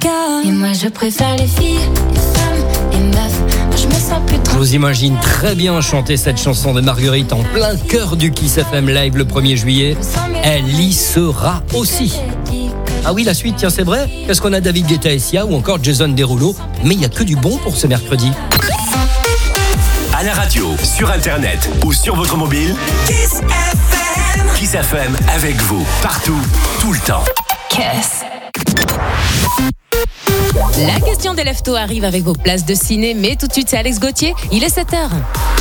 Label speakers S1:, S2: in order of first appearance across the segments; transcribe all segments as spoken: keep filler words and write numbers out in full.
S1: Et moi je préfère les filles, les femmes, les meufs. Moi je me sens plus trop.
S2: Je vous imagine très bien chanter cette chanson de Marguerite en plein cœur du Kiss F M Live le premier juillet. Elle y sera aussi. Ah oui, la suite, tiens, c'est vrai. Qu'est-ce qu'on a, David Guetta et Sia ou encore Jason Derulo. Mais il n'y a que du bon pour ce mercredi.
S3: À la radio, sur internet ou sur votre mobile, Kiss F M. Kiss F M avec vous, partout, tout le temps.
S1: Kiss.
S4: La question des leftos arrive avec vos places de ciné, mais tout de suite c'est Alex Gauthier, il est sept heures.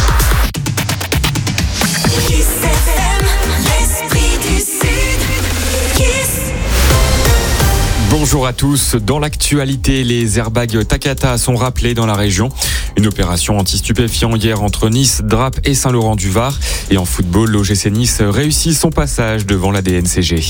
S1: Kiss F M, l'esprit du Sud. Kiss.
S5: Bonjour à tous. Dans l'actualité, les airbags Takata sont rappelés dans la région. Une opération anti-stupéfiants hier entre Nice, Draps et Saint-Laurent-du-Var. Et en football, l'O G C Nice réussit son passage devant la D N C G.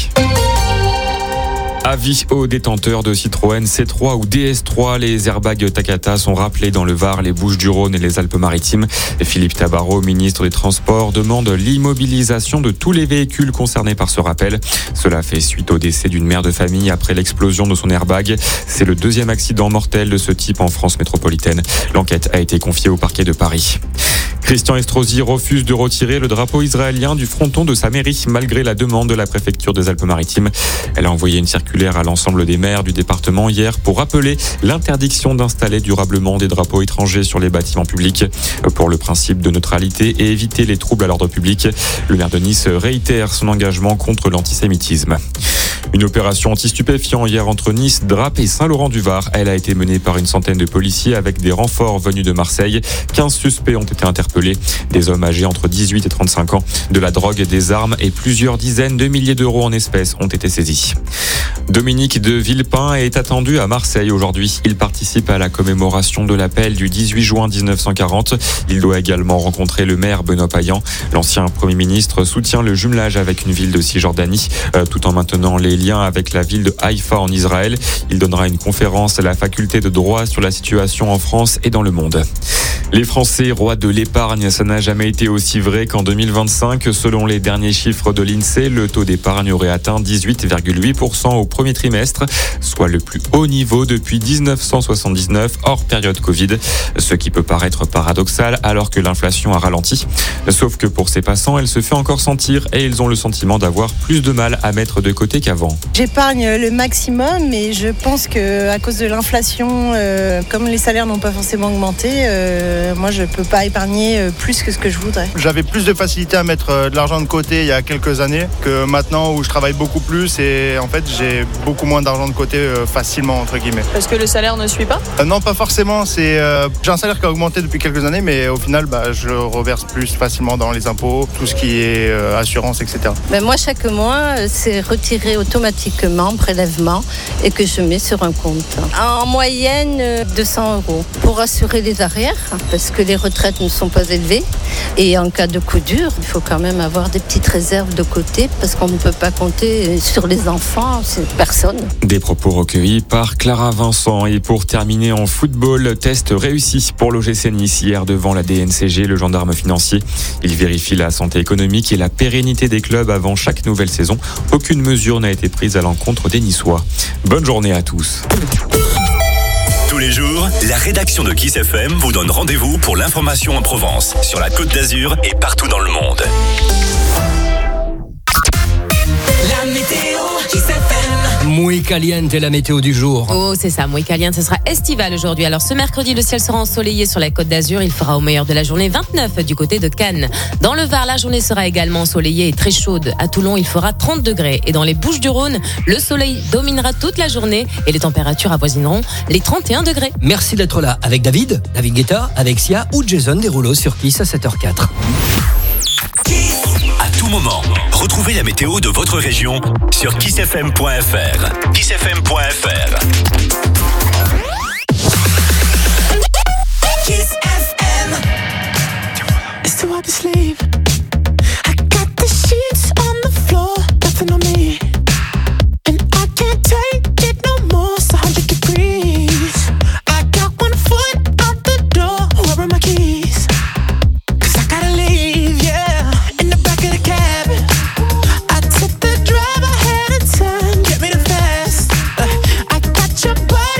S5: Avis aux détenteurs de Citroën C trois ou D S trois, les airbags Takata sont rappelés dans le Var, les Bouches-du-Rhône et les Alpes-Maritimes. Philippe Tabarot, ministre des Transports, demande l'immobilisation de tous les véhicules concernés par ce rappel. Cela fait suite au décès d'une mère de famille après l'explosion de son airbag. C'est le deuxième accident mortel de ce type en France métropolitaine. L'enquête a été confiée au parquet de Paris. Christian Estrosi refuse de retirer le drapeau israélien du fronton de sa mairie malgré la demande de la préfecture des Alpes-Maritimes. Elle a envoyé une circulaire à l'ensemble des maires du département hier pour rappeler l'interdiction d'installer durablement des drapeaux étrangers sur les bâtiments publics pour le principe de neutralité et éviter les troubles à l'ordre public. Le maire de Nice réitère son engagement contre l'antisémitisme. Une opération anti-stupéfiants hier entre Nice, Draps et Saint-Laurent-du-Var. Elle a été menée par une centaine de policiers avec des renforts venus de Marseille. quinze suspects ont été interpellés. Des hommes âgés entre dix-huit et trente-cinq ans. De la drogue, des armes et plusieurs dizaines de milliers d'euros en espèces ont été saisis. Dominique de Villepin est attendu à Marseille aujourd'hui. Il participe à la commémoration de l'appel du dix-huit juin dix-neuf cent quarante. Il doit également rencontrer le maire Benoît Payan. L'ancien Premier ministre soutient le jumelage avec une ville de Cisjordanie, euh, tout en maintenant les liens avec la ville de Haïfa en Israël. Il donnera une conférence à la faculté de droit sur la situation en France et dans le monde. Les Français, rois de l'épargne, ça n'a jamais été aussi vrai qu'en deux mille vingt-cinq. Selon les derniers chiffres de l'INSEE, le taux d'épargne aurait atteint dix-huit virgule huit pour cent au premier trimestre, soit le plus haut niveau depuis dix-neuf cent soixante-dix-neuf, hors période Covid. Ce qui peut paraître paradoxal alors que l'inflation a ralenti. Sauf que pour ces passants, elle se fait encore sentir et ils ont le sentiment d'avoir plus de mal à mettre de côté qu'avant.
S6: J'épargne le maximum, mais je pense qu'à cause de l'inflation, euh, comme les salaires n'ont pas forcément augmenté, euh, moi je ne peux pas épargner plus que ce que je voudrais.
S7: J'avais plus de facilité à mettre de l'argent de côté il y a quelques années que maintenant où je travaille beaucoup plus et en fait j'ai beaucoup moins d'argent de côté euh, facilement entre guillemets.
S8: Parce que le salaire ne suit pas
S7: euh, Non, pas forcément. C'est, euh, j'ai un salaire qui a augmenté depuis quelques années, mais au final bah, je le reverse plus facilement dans les impôts, tout ce qui est euh, assurance, et cetera.
S9: Mais moi chaque mois c'est retiré automatiquement, prélèvement, et que je mets sur un compte. En moyenne deux cents euros pour assurer les arrières, parce que les retraites ne sont pas élevées. Et en cas de coup dur, il faut quand même avoir des petites réserves de côté, parce qu'on ne peut pas compter sur les enfants, c'est personne.
S5: Des propos recueillis par Clara Vincent. Et pour terminer en football, test réussi pour l'O G C Nice hier devant la D N C G, le gendarme financier. Il vérifie la santé économique et la pérennité des clubs avant chaque nouvelle saison. Aucune mesure n'a été prise à l'encontre des Niçois. Bonne journée à tous.
S3: Tous les jours, la rédaction de Kiss F M vous donne rendez-vous pour l'information en Provence, sur la Côte d'Azur et partout dans le monde.
S1: La météo, Kiss F M.
S2: Muy caliente, la météo du jour.
S4: Oh, c'est ça, muy caliente, ce sera estival aujourd'hui. Alors ce mercredi, le ciel sera ensoleillé sur la Côte d'Azur. Il fera au meilleur de la journée vingt-neuf du côté de Cannes. Dans le Var, la journée sera également ensoleillée et très chaude. À Toulon, il fera trente degrés. Et dans les Bouches-du-Rhône, le soleil dominera toute la journée et les températures avoisineront les trente et un degrés.
S2: Merci d'être là avec David, David Guetta, avec Sia ou Jason Derulo sur Kiss à sept heures quatre.
S3: À tout moment, retrouvez la météo de votre région sur kiss f m point f r. kiss f m point f r.
S1: Kiss F M.
S10: It's too hard to sleep. I got the sheets on the floor, nothing on me. And I can't take it no more, it's one hundred degrees. I got one foot out the door, where are my keys? Cause I gotta leave, yeah. In the back of the cab, I took the drive ahead of time, get me the fast. uh, I got your body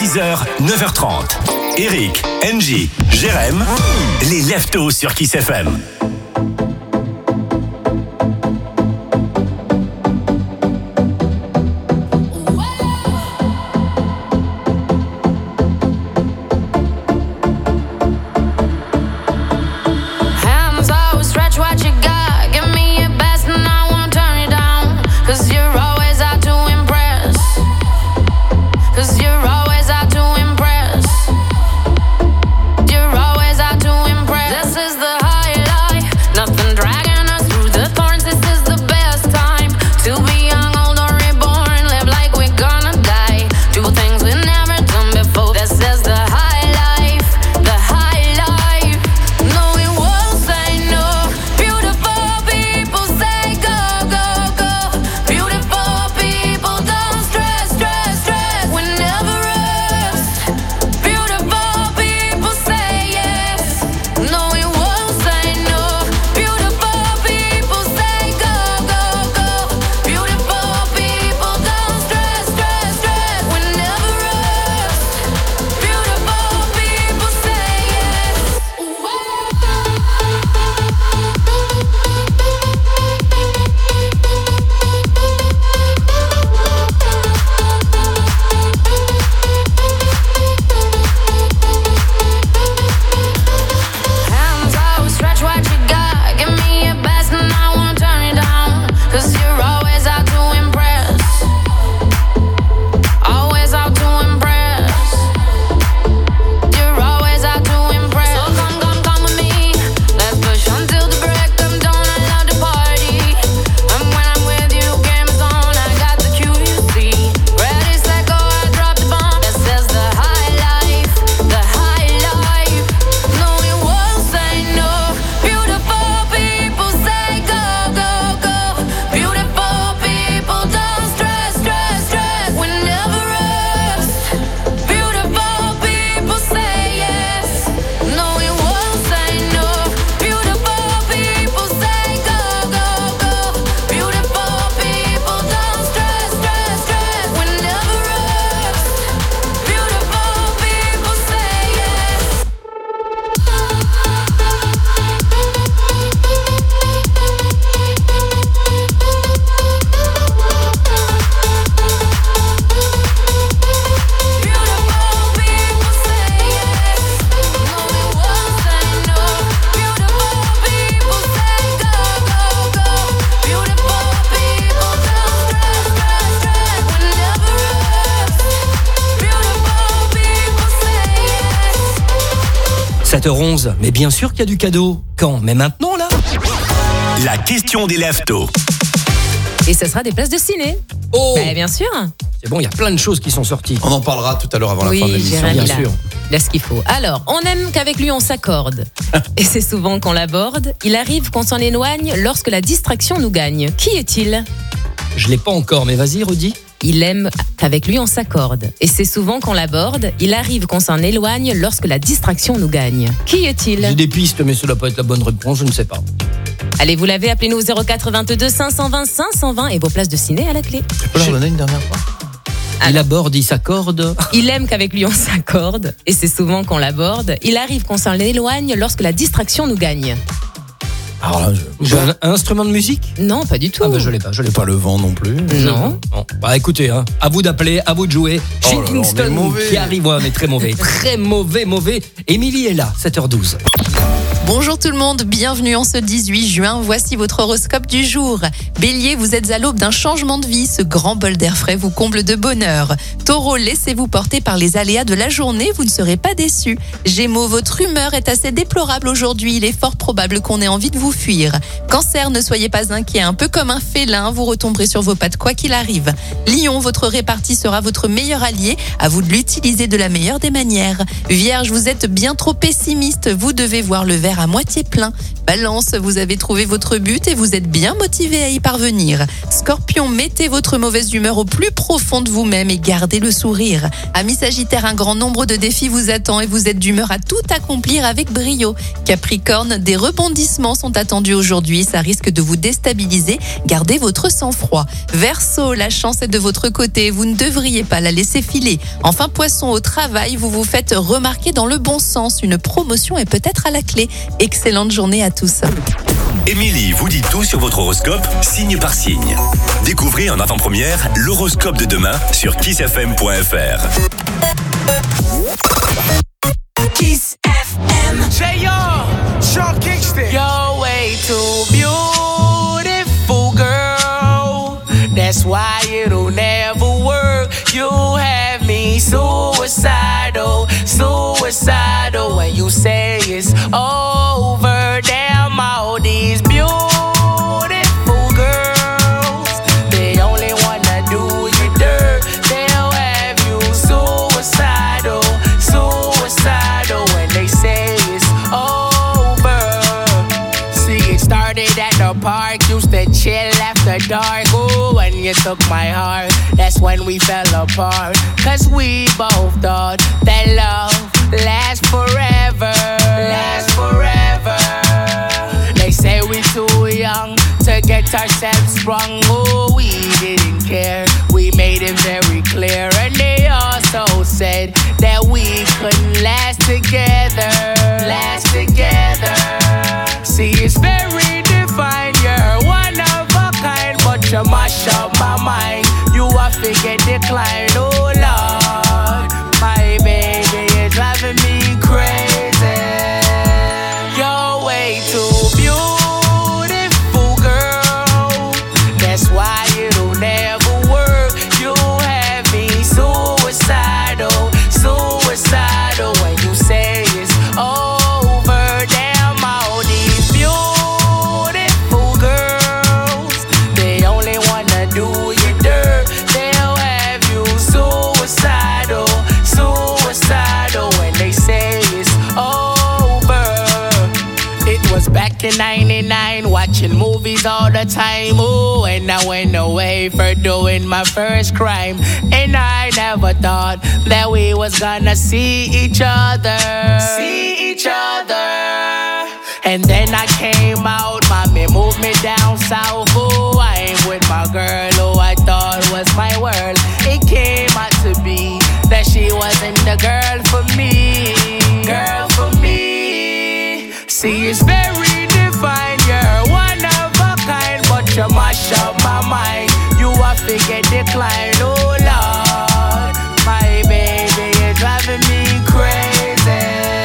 S3: six heures, neuf heures trente. Eric, Angie, Jérém, les Leftos sur Kiss F M.
S2: sept heures onze, mais bien sûr qu'il y a du cadeau. Quand? Mais maintenant, là?
S3: La question des Leftos.
S4: Et ce sera des places de ciné.
S2: Oh
S4: bah, bien sûr.
S2: C'est bon, il y a plein de choses qui sont sorties.
S8: On en parlera tout à l'heure avant
S4: oui,
S8: la fin de l'émission.
S4: Jérémy,
S2: bien
S4: là,
S2: sûr.
S4: Là, ce qu'il faut. Alors, on aime qu'avec lui, on s'accorde. Et c'est souvent qu'on l'aborde. Il arrive qu'on s'en éloigne lorsque la distraction nous gagne. Qui est-il?
S2: Je l'ai pas encore, mais vas-y, redis.
S4: Il aime qu'avec lui on s'accorde. Et c'est souvent qu'on l'aborde. Il arrive qu'on s'en éloigne lorsque la distraction nous gagne. Qui est-il?
S2: J'ai des pistes, mais ça doit pas être la bonne réponse, je ne sais pas.
S4: Allez, vous l'avez, appelez-nous au zéro quatre vingt-deux cinq cent vingt cinq cent vingt et vos places de ciné à la clé.
S8: Tu peux leur donner une dernière fois?
S2: Il aborde, il s'accorde.
S4: Il aime qu'avec lui on s'accorde. Et c'est souvent qu'on l'aborde. Il arrive qu'on s'en éloigne lorsque la distraction nous gagne.
S2: Alors là, je... J'ai un, un instrument de musique?
S4: Non, pas du tout.
S2: Ah bah je l'ai pas, je l'ai
S8: Pas le vent non plus.
S4: Non.
S2: Bon, bah écoutez, hein, à vous d'appeler, à vous de jouer.
S8: Oh
S2: Chez
S8: là là,
S2: Kingston
S8: on est mauvais.
S2: qui arrive, ouais, mais très mauvais, très mauvais, mauvais. Émilie est là, sept heures douze.
S11: Bonjour tout le monde, bienvenue en ce dix-huit juin. Voici votre horoscope du jour. Bélier, vous êtes à l'aube d'un changement de vie. Ce grand bol d'air frais vous comble de bonheur. Taureau, laissez-vous porter par les aléas de la journée, vous ne serez pas déçus. Gémeaux, votre humeur est assez déplorable aujourd'hui. Il est fort probable qu'on ait envie de vous fuir. Cancer, ne soyez pas inquiet. Un peu comme un félin, vous retomberez sur vos pattes quoi qu'il arrive. Lion, votre répartie sera votre meilleur allié. À vous de l'utiliser de la meilleure des manières. Vierge, vous êtes bien trop pessimiste. Vous devez voir le verre verre à moitié plein. Balance, vous avez trouvé votre but et vous êtes bien motivé à y parvenir. Scorpion, mettez votre mauvaise humeur au plus profond de vous-même et gardez le sourire. Amis Sagittaire, un grand nombre de défis vous attend et vous êtes d'humeur à tout accomplir avec brio. Capricorne, des rebondissements sont attendus aujourd'hui, ça risque de vous déstabiliser. Gardez votre sang-froid. Verseau, la chance est de votre côté, vous ne devriez pas la laisser filer. Enfin Poisson, au travail, vous vous faites remarquer dans le bon sens. Une promotion est peut-être à la clé. Excellente journée à tous.
S3: Émilie vous dit tout sur votre horoscope, signe par signe. Découvrez en avant-première l'horoscope de demain sur kiss f m point f r.
S10: Kiss F M. J R, Sean Kingston. You're way too beautiful, girl. That's why it'll never work. You have me suicidal, suicidal. When you say it's over, damn all these beautiful girls, they only wanna do you dirt. They'll have you suicidal, suicidal. When they say it's over. See, it started at the park, used to chill after dark. Ooh, when you took my heart, that's when we fell apart. Cause we both thought that love lasts forever, lasts forever. They say we too young to get ourselves sprung. Oh, we didn't care, we made it very clear. And they also said that we couldn't last together, last together. See, it's very divine, you're one of a kind, but you mash up my mind. You are figure decline, oh Lord. My baby is driving me crazy. You're way too beautiful, girl. That's why it'll never work. You have me suicidal, suicidal. When you say it's over, damn all these beautiful girls, they only wanna do you dirt. They'll have you suicidal, suicidal. When they say it's over. It was back in ninety-nine, watching movies all the time. Oh, and I went away for doing my first crime. And I never thought that we was gonna see each other, see each other. And then I came out, mommy moved me down south. Oh, I'm with my girl who I thought was my world. It came out to be that she wasn't the girl for me, girl for me. See, it's very divine, you're one of a kind, but you mash up my mind. You are figure decline, oh Lord. My baby is driving me crazy.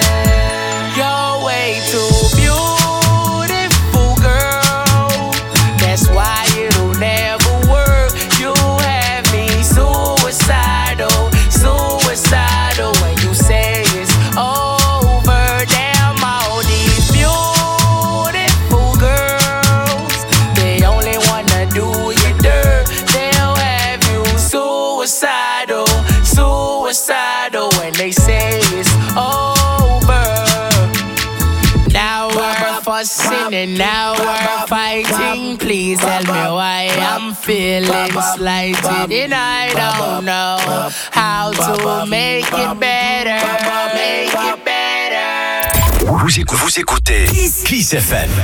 S10: You're way too beautiful, girl. That's why it'll never work. You have me suicidal, suicidal. When you say it's over, damn all these beautiful girls, they only wanna do you dirt. They'll have you suicidal, suicidal. When they say it's over. Now we're fussing and now we're fighting. Please tell me why I'm feeling slighted, and I don't know how to make it better, make it better.
S3: Vous, écoutez, vous écoutez Kiss F M.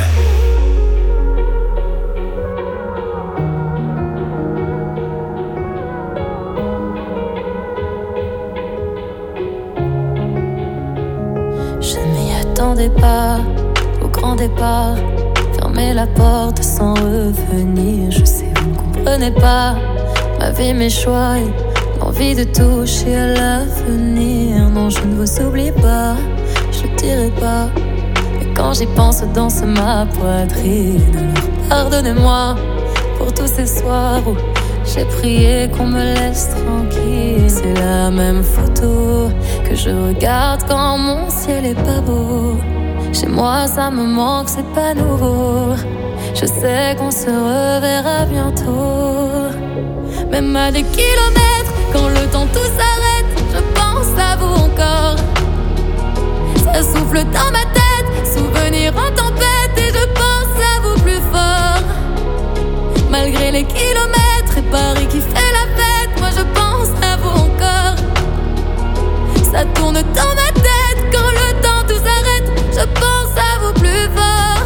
S1: Je ne m'y attendais pas au grand départ. Fermer la porte sans revenir. Je sais, vous ne comprenez pas ma vie, mes choix et l'envie de toucher à l'avenir. Non, je ne vous oublie pas, je le dirai pas. Mais quand j'y pense, danse ma poitrine. Alors pardonnez-moi pour tous ces soirs où j'ai prié qu'on me laisse tranquille. C'est la même photo que je regarde quand mon ciel est pas beau. Chez moi ça me manque, c'est pas nouveau. Je sais qu'on se reverra bientôt. Même à des kilomètres, quand le temps tout s'arrête, je pense à vous encore. Ça souffle dans ma tête, souvenir Souvenirs en tempête et je pense à vous plus fort. Malgré les kilomètres et Paris qui fait la fête, moi je pense à vous encore. Ça tourne dans ma tête quand le temps tout s'arrête, je pense à vous plus fort.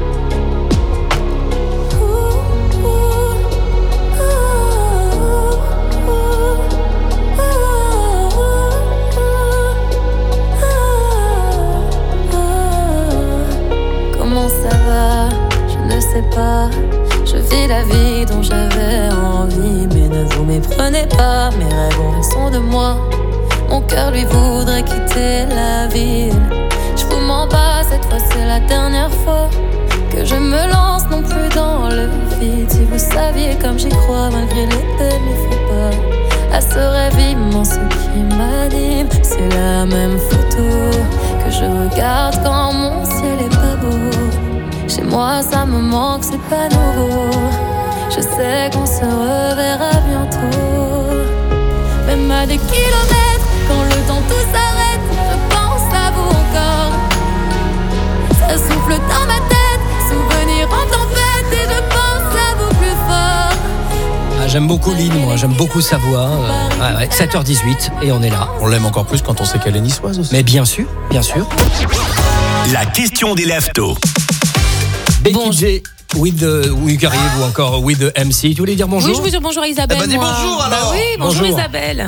S1: Comment ça va? Je ne sais pas. Je vis la vie dont j'avais envie, mais ne vous méprenez pas, mes rêves ont raison de moi. Mon cœur lui voudrait quitter la ville. Je vous mens pas, cette fois c'est la dernière fois que je me lance non plus dans le vide. Si vous saviez comme j'y crois, malgré les peines, les faux pas, à ce rêve immense qui m'anime. C'est la même photo que je regarde quand mon ciel est pas beau. Chez moi ça me manque, c'est pas nouveau. Je sais qu'on se reverra bientôt. Même à des kilomètres, quand le temps tout s'arrête, je pense à vous encore. Ça souffle dans ma tête, souvenirs en tempête, et je pense à vous plus fort.
S2: Ah, j'aime beaucoup Lynn, moi, j'aime beaucoup sa voix. Euh, ouais, ouais, sept heures dix-huit et on est là.
S8: On l'aime encore plus quand on sait qu'elle est niçoise aussi.
S2: Mais bien sûr, bien sûr.
S3: La question des leftos.
S2: Becky J with the oui, qui arrive ou encore with the M C. Tu voulais dire bonjour?
S4: Oui, je veux dire bonjour à Isabelle.
S8: Eh ben, dis
S4: moi.
S8: bonjour, alors.
S4: Bah oui, bonjour,
S2: Bonjour.
S4: Isabelle.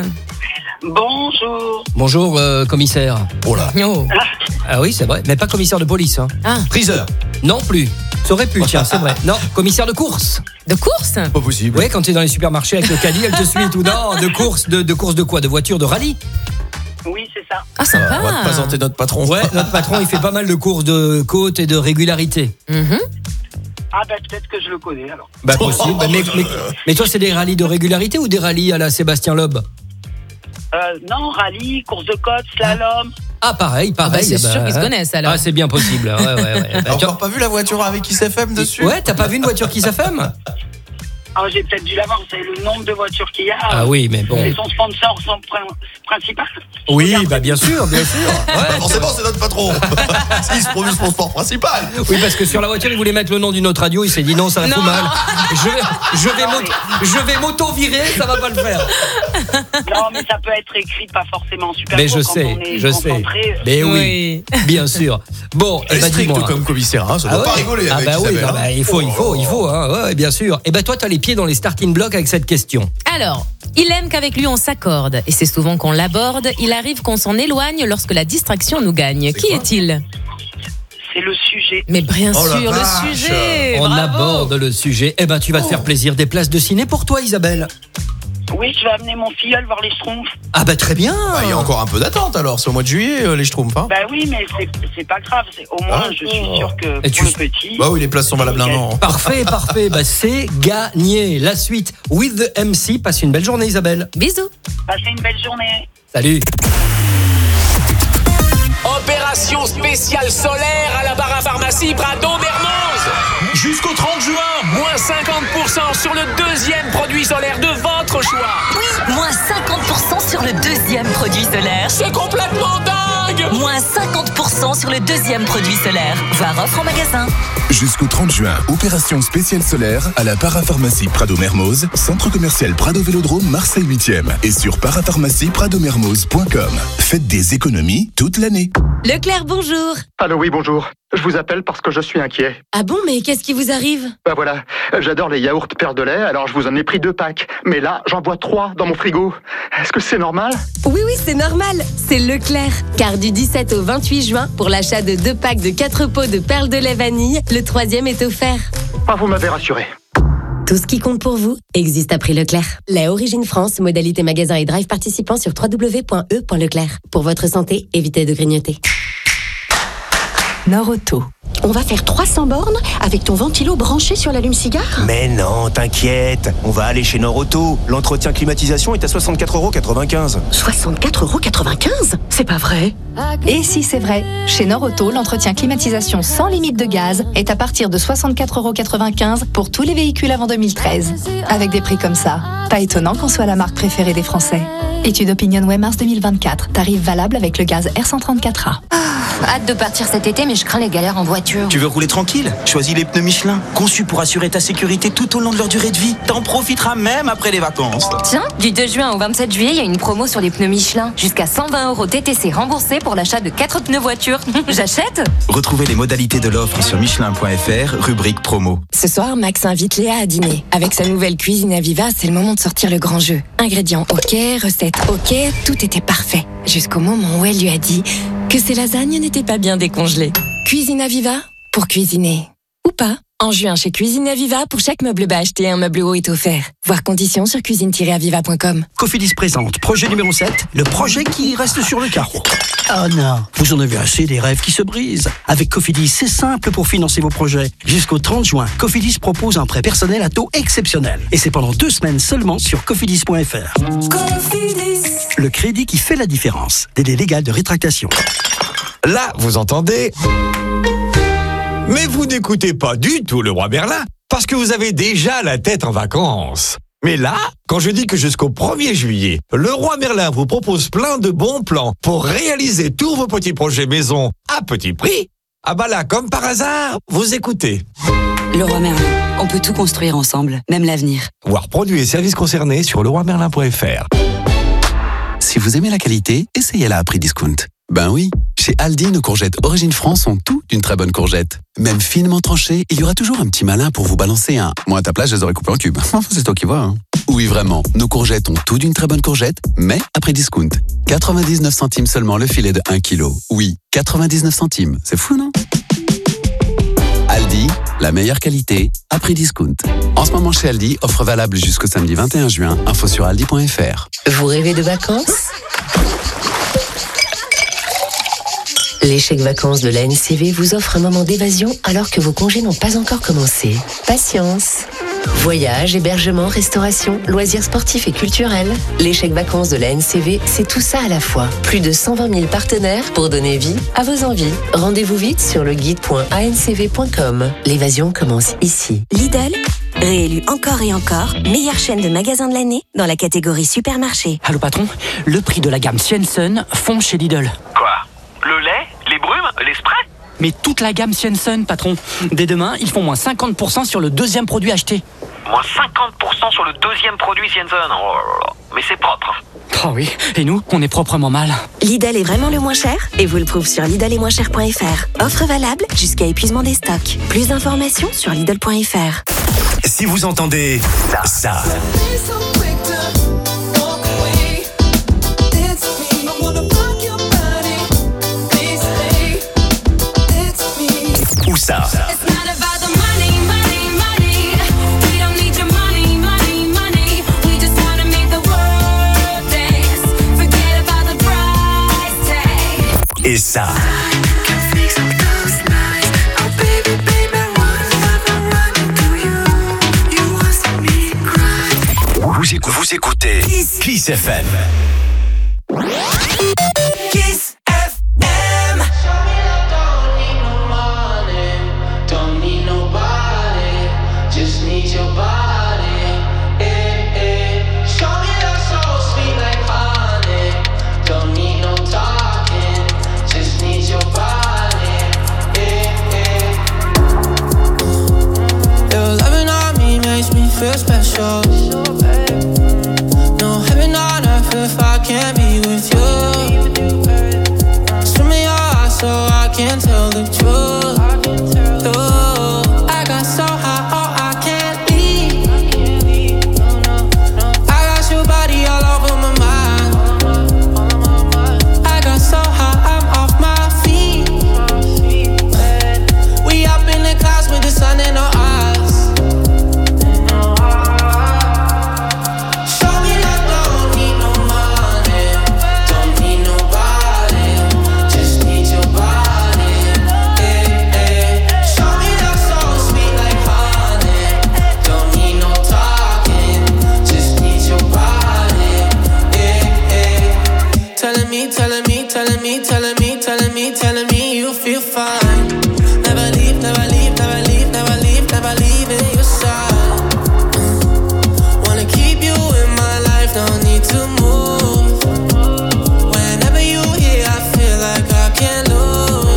S12: Bonjour.
S2: Bonjour, euh, commissaire.
S8: Oh là.
S2: Oh. Ah oui, c'est vrai, mais pas commissaire de police. Hein.
S4: Ah,
S8: Priseur.
S2: Non plus. Ça aurait pu, tiens, c'est vrai. Non, commissaire de course.
S4: de course?
S8: Pas possible.
S2: Oui, quand tu es dans les supermarchés avec le caddie, elle te suit et tout. Non, de course, de, de course de quoi? De voiture, de rallye?
S12: Oui, c'est ça.
S4: Ah, sympa.
S8: On va te présenter notre patron.
S2: Ouais, notre patron, il fait pas mal de courses de côte et de régularité.
S4: Mhm.
S12: Ah ben peut-être que je le connais alors.
S2: Bah possible. Bah, mais, mais, mais toi, c'est des rallyes de régularité ou des rallyes à la Sébastien Loeb?
S12: Euh, non, rallye, course de côte, slalom.
S2: Ah pareil,
S4: Ah bah,
S2: pareil.
S4: c'est
S2: ah bah,
S4: sûr qu'ils se
S2: hein.
S4: connaissent alors.
S2: Ah c'est bien possible. Ouais, ouais, ouais. Bah,
S8: T'as
S2: tu-
S8: encore pas vu la voiture avec Kiss F M dessus?
S2: Ouais, t'as pas vu une voiture qui s'affame?
S12: Alors j'ai peut-être dû l'avoir, c'est le nombre de voitures qu'il y a.
S2: Ah oui, mais bon.
S12: C'est son sponsor, son prin- principal.
S2: Oui, bah bien sûr, bien sûr.
S8: Bah,
S2: Ouais.
S8: forcément, c'est notre patron. Il se produit son sport principal.
S2: Oui, parce que sur la voiture, il voulait mettre le nom d'une autre radio. Il s'est dit non, ça la fout
S4: Non.
S2: mal. Je vais, je vais, m'auto- je vais m'auto-virer, ça va pas le faire.
S12: Non, mais ça peut être écrit pas forcément super
S2: Mais
S12: beau
S2: je
S12: quand
S2: sais,
S12: on est
S2: je sais.
S12: concentré.
S2: Mais oui, bien sûr. Bon, eh
S8: Elle est
S2: ben,
S8: stricte
S2: dis-moi.
S8: comme commissaire, hein, ça
S2: Ah
S8: doit pas
S2: ouais.
S8: rigoler
S2: Ah
S8: avec
S2: bah oui,
S8: Isabelle,
S2: non,
S8: hein.
S2: bah, il faut, il faut, il faut, hein, ouais, bien sûr. Et ben toi, t'as les pieds dans les starting blocks avec cette question.
S4: Alors, il aime qu'avec lui on s'accorde. Et c'est souvent qu'on l'aborde. Il arrive qu'on s'en éloigne lorsque la distraction nous gagne. Qui
S8: quoi
S4: est-il?
S12: C'est le sujet.
S4: Mais bien
S8: Oh la
S4: sûr, le
S8: vache.
S4: sujet.
S2: On
S4: bravo.
S2: aborde le sujet. Eh ben, tu vas te faire plaisir. Des places de ciné pour toi, Isabelle.
S12: Oui, je vais amener mon filleul voir les Schtroumpfs.
S2: Ah bah très bien.
S8: Bah, il y a encore un peu d'attente alors, c'est au mois de juillet euh, les Schtroumpfs. Hein.
S12: Bah oui, mais c'est, c'est pas grave. C'est, au moins,
S8: Ah.
S12: je suis sûr que
S2: Et
S12: pour
S2: tu-
S12: le petit.
S8: Bah oui, les places sont valables un an.
S2: Parfait, parfait. Bah c'est gagné. La suite with the M C. Passe une belle journée, Isabelle.
S4: Bisous.
S12: Passez une belle journée.
S2: Salut.
S13: Opération spéciale solaire à la Parapharmacie Prado-Mermoz. Jusqu'au trente juin, moins cinquante pour cent sur le deuxième produit solaire de votre choix.
S14: Oui, moins cinquante pour cent sur le deuxième produit solaire.
S13: C'est complètement dingue.
S14: Moins cinquante pour cent sur le deuxième produit solaire. Voir offre en magasin.
S15: Jusqu'au trente juin, opération spéciale solaire à la Parapharmacie Prado-Mermoz, centre commercial Prado-Vélodrome Marseille huitième et sur parapharmacie prado mermoz point com. Faites des économies toute l'année.
S14: Leclerc, bonjour.
S16: Allô, oui, bonjour. Je vous appelle parce que je suis inquiet.
S14: Ah bon, mais qu'est-ce qui vous arrive?
S16: Bah voilà, j'adore les yaourts perles de lait, alors je vous en ai pris deux packs. Mais là, j'en vois trois dans mon frigo. Est-ce que c'est normal?
S14: Oui, oui, c'est normal. C'est Leclerc. Car du dix-sept au vingt-huit juin, pour l'achat de deux packs de quatre pots de perles de lait vanille, le troisième est offert.
S16: Ah, vous m'avez rassuré.
S14: Tout ce qui compte pour vous existe à prix Leclerc. Lait Origine France, modalité magasin et drive participant sur w w w point e point leclerc. Pour votre santé, évitez de grignoter.
S17: Norauto.
S18: On va faire trois cents bornes avec ton ventilo branché sur l'allume-cigare?
S19: Mais non, t'inquiète, on va aller chez Norauto. L'entretien climatisation est à soixante-quatre euros quatre-vingt-quinze.
S18: soixante-quatre euros quatre-vingt-quinze? C'est pas vrai.
S17: Et si c'est vrai, chez Norauto, l'entretien climatisation sans limite de gaz est à partir de soixante-quatre euros quatre-vingt-quinze pour tous les véhicules avant deux mille treize. Avec des prix comme ça, pas étonnant qu'on soit la marque préférée des Français. Étude Opinionway mars deux mille vingt-quatre. Tarif valable avec le gaz R cent trente-quatre A.
S20: Hâte de partir cet été, mais je crains les galères en voiture.
S19: Tu veux rouler tranquille? Choisis les pneus Michelin, conçus pour assurer ta sécurité tout au long de leur durée de vie. T'en profiteras même après les vacances.
S20: Tiens, du deux juin au vingt-sept juillet, il y a une promo sur les pneus Michelin. Jusqu'à cent vingt euros T T C remboursés pour l'achat de quatre pneus voiture. J'achète?
S19: Retrouvez les modalités de l'offre sur michelin point f r, rubrique promo.
S14: Ce soir, Max invite Léa à dîner. Avec sa nouvelle cuisine Aviva, c'est le moment de sortir le grand jeu. Ingrédients ok, recettes ok, tout était parfait. Jusqu'au moment où elle lui a dit que ses lasagnes n'étaient pas bien décongelées. Cuisine Aviva, pour cuisiner. Ou pas. En juin, chez Cuisine Aviva, pour chaque meuble bas acheté, un meuble haut est offert. Voir conditions sur cuisine tiret aviva point com.
S21: Cofidis présente projet numéro sept, le projet qui reste sur le carreau. Oh non, vous en avez assez des rêves qui se brisent. Avec Cofidis, c'est simple pour financer vos projets. Jusqu'au trente juin, Cofidis propose un prêt personnel à taux exceptionnel. Et c'est pendant deux semaines seulement sur cofidis point f r. Cofidis. Le crédit qui fait la différence. Délai légal de rétractation.
S22: Là, vous entendez ? Mais vous n'écoutez pas du tout le roi Merlin, parce que vous avez déjà la tête en vacances. Mais là, quand je dis que jusqu'au premier juillet, le roi Merlin vous propose plein de bons plans pour réaliser tous vos petits projets maison à petit prix, ah bah là, comme par hasard, vous écoutez.
S23: Le roi Merlin, on peut tout construire ensemble, même l'avenir.
S22: Voir produits et services concernés sur le roi merlin point f r.
S24: Si vous aimez la qualité, essayez-la à prix discount. Ben oui, chez Aldi, nos courgettes Origine France ont tout d'une très bonne courgette. Même finement tranchées, il y aura toujours un petit malin pour vous balancer un « moi à ta place, je les aurais coupées en cubes ». Enfin, c'est toi qui vois. Hein. Oui, vraiment, nos courgettes ont tout d'une très bonne courgette, mais à prix discount. quatre-vingt-dix-neuf centimes seulement le filet de un kilo. Oui, quatre-vingt-dix-neuf centimes. C'est fou, non ? Aldi, la meilleure qualité, à prix discount. En ce moment chez Aldi, offre valable jusqu'au samedi vingt et un juin. Info sur aldi point f r.
S14: Vous rêvez de vacances ? Les chèques vacances de la N C V vous offrent un moment d'évasion alors que vos congés n'ont pas encore commencé. Patience. Voyages, hébergement, restauration, loisirs sportifs et culturels. Les chèques vacances de la N C V, c'est tout ça à la fois. Plus de cent vingt mille partenaires pour donner vie à vos envies. Rendez-vous vite sur le guide point a n c v point com. L'évasion commence ici.
S25: Lidl, réélu encore et encore, meilleure chaîne de magasins de l'année dans la catégorie supermarché.
S26: Allô patron, le prix de la gamme Swenson fond chez Lidl.
S13: Quoi? Le lait? Les brumes? Les sprays?
S26: Mais toute la gamme Swenson, patron. Dès demain, ils font moins cinquante pour cent sur le deuxième produit acheté.
S13: Moins cinquante pour cent sur le deuxième produit Swenson. Oh là là. Mais c'est propre.
S26: Oh oui, et nous, on est proprement mal.
S25: Lidl est vraiment le moins cher et vous le prouve sur lidl et moins cher point f r. Offre valable jusqu'à épuisement des stocks. Plus d'informations sur lidl point f r.
S3: Si vous entendez ça, ou ça, et ça. Vous écoutez, vous écoutez Kiss F M. Kiss F M.
S10: Don't need nobody, just need your body. Eh, eh. Show me that soul sweet like honey. Don't need no talking, just need your body. Eh, eh. Your loving on me makes me feel special. No heaven on earth if I can't be with you. Swim in your eyes so I can tell the truth. Ooh, I got so high, oh, I can't leave. I got your body all over my mind. I got so high, I'm off my feet. We up in the clouds with the sun in our eyes. Show me that don't need no money, don't need nobody, just need your body. Eh, eh. Show me that soul sweet like honey. Don't need no talking, just need your body. Eh, eh. Telling me, telling me, telling me, telling me, telling me, telling me you feel fine. Never leave, never leave, never leave, never leave, never leave in your side. Wanna keep you in my life, don't need to move. Whenever you here, I feel like I can't lose.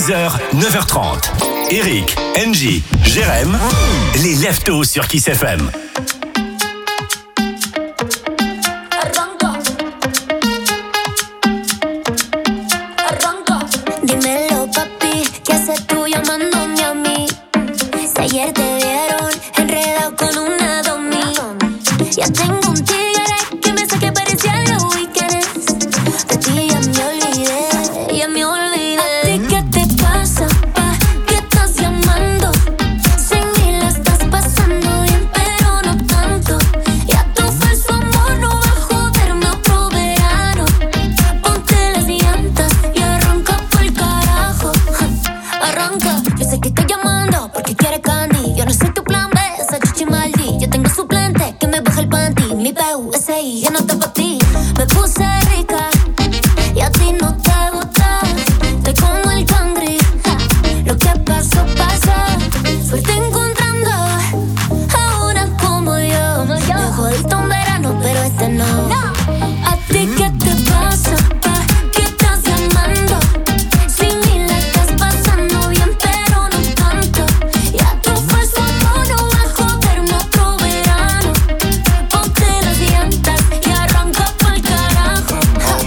S3: six heures, neuf heures trente. Eric, Angie, Jérém, les Leftos sur Kiss F M.
S10: Dímelo, papi, ¿qué haces tú llamándome a mí? Si ayer te vieron enredado con una domi. Ya tengo un tigre que me saque parecía los weekends. De ti ya me olvidé, ya me olvidé. ¿A ti qué te pasa, pa? ¿Qué estás llamando? Sin mí la estás pasando bien, pero no tanto. Ya tu falso amor no va a joderme otro verano. Ponte las llantas y arranca pa'l carajo. Arranca, yo sé que estoy llamando porque quieres candy. Yo no soy tu plan B, esa chichi maldi. Yo tengo suplente que me baja el panty. Mi P U S I ya no está pa' ti. Me puse rica y a ti no te gusta. Estoy como el cangri. Lo que pasó, pasó. Suerte encontrando a una como yo. Me jodiste un verano, pero este no. ¿A ti qué te pasa, pa? ¿Qué estás llamando? Sin mí la estás pasando bien, pero no tanto. Ya tu falso amor no va a joderme otro verano. Ponte las llantas y arranca pa'l carajo.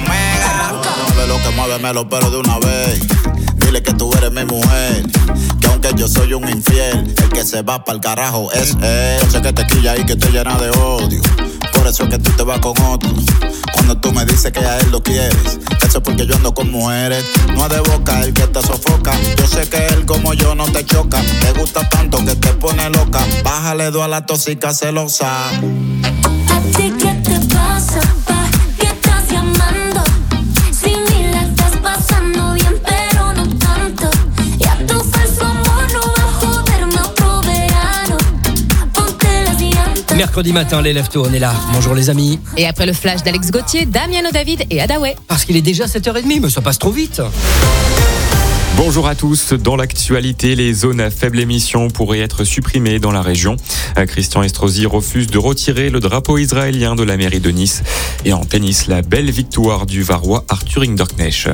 S1: De lo que muévemelo, pero de una vez. Dile que tú eres mi mujer. Que aunque yo soy un infiel, el que se va pa'l carajo es él. Yo sé que te quilla y que te llena de odio. Por eso es que tú te vas con otro. Cuando tú me dices que a él lo quieres, eso es porque yo ando con mujeres. No es de boca el que te sofoca. Yo sé que él como yo no te choca. Te gusta tanto que te pone loca. Bájale dos a la tóxica celosa.
S10: ¿A ti qué te pasa, pa? ¿Qué estás llamando? Sin mí la estás pasando bien, pero no tanto. Ya tu falso amor no va a joderme otro verano. Ponte las llantas.
S2: Mercredi matin, les Leftos, on est là. Bonjour les amis.
S4: Et après le flash d'Alex Gauthier, Damiano David et Adaway.
S2: Parce qu'il est déjà sept heures trente, mais ça passe trop vite.
S5: Bonjour à tous. Dans l'actualité, les zones à faible émission pourraient être supprimées dans la région. Christian Estrosi refuse de retirer le drapeau israélien de la mairie de Nice. Et en tennis, la belle victoire du Varois Arthur Hinderknecht.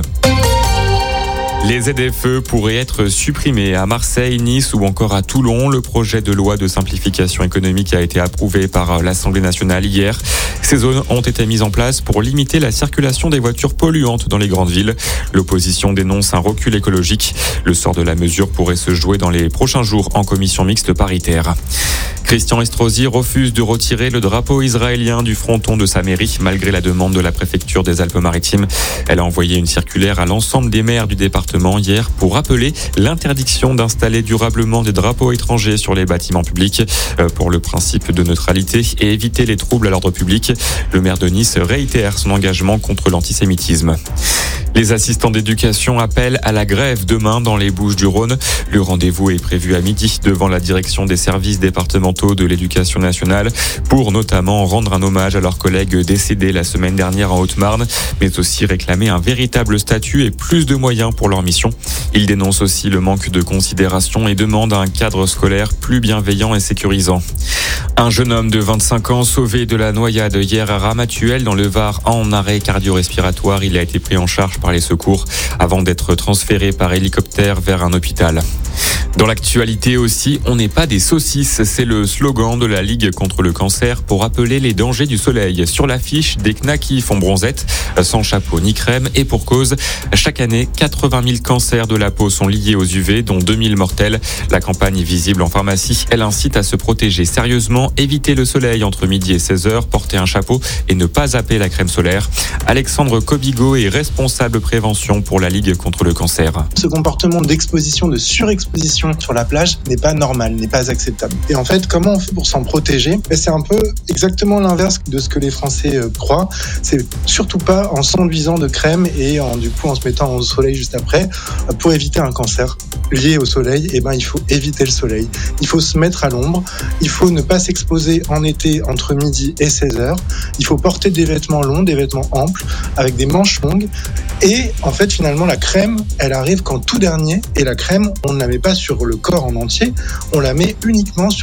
S5: Les Z F E pourraient être supprimés à Marseille, Nice ou encore à Toulon. Le projet de loi de simplification économique a été approuvé par l'Assemblée nationale hier. Ces zones ont été mises en place pour limiter la circulation des voitures polluantes dans les grandes villes. L'opposition dénonce un recul écologique. Le sort de la mesure pourrait se jouer dans les prochains jours en commission mixte paritaire. Christian Estrosi refuse de retirer le drapeau israélien du fronton de sa mairie, malgré la demande de la préfecture des Alpes-Maritimes. Elle a envoyé une circulaire à l'ensemble des maires du département hier pour rappeler l'interdiction d'installer durablement des drapeaux étrangers sur les bâtiments publics pour le principe de neutralité et éviter les troubles à l'ordre public. Le maire de Nice réitère son engagement contre l'antisémitisme. Les assistants d'éducation appellent à la grève demain dans les Bouches-du-Rhône. Le rendez-vous est prévu à midi devant la direction des services départementaux de l'éducation nationale pour notamment rendre un hommage à leurs collègues décédés la semaine dernière en Haute-Marne, mais aussi réclamer un véritable statut et plus de moyens pour leur mission. Ils dénoncent aussi le manque de considération et demandent un cadre scolaire plus bienveillant et sécurisant. Un jeune homme de vingt-cinq ans sauvé de la noyade hier à Ramatuelle dans le Var en arrêt cardio-respiratoire. Il a été pris en charge par les secours avant d'être transféré par hélicoptère vers un hôpital. Dans l'actualité aussi, on n'est pas des saucisses, c'est le slogan de la Ligue contre le cancer pour rappeler les dangers du soleil. Sur l'affiche, des knackis font bronzette, sans chapeau ni crème, et pour cause, chaque année, quatre-vingt mille cancers de la peau sont liés aux U V, dont deux mille mortels. La campagne visible en pharmacie, elle incite à se protéger sérieusement, éviter le soleil entre midi et seize heures, porter un chapeau et ne pas zapper la crème solaire. Alexandre Kobigo est responsable prévention pour la Ligue contre le cancer.
S6: Ce comportement d'exposition, de surexposition sur la plage n'est pas normal, n'est pas acceptable. Et en fait, comment on fait pour s'en protéger ? C'est un peu exactement l'inverse de ce que les Français croient. C'est surtout pas en s'enduisant de crème et en, du coup en se mettant au soleil juste après pour éviter un cancer lié au soleil. Et ben il faut éviter le soleil. Il faut se mettre à l'ombre. Il faut ne pas s'exposer en été entre midi et seize heures. Il faut porter des vêtements longs, des vêtements amples avec des manches longues. Et en fait, finalement, la crème, elle arrive qu'en tout dernier. Et la crème, on ne la met pas sur le corps en entier. On la met uniquement sur les zones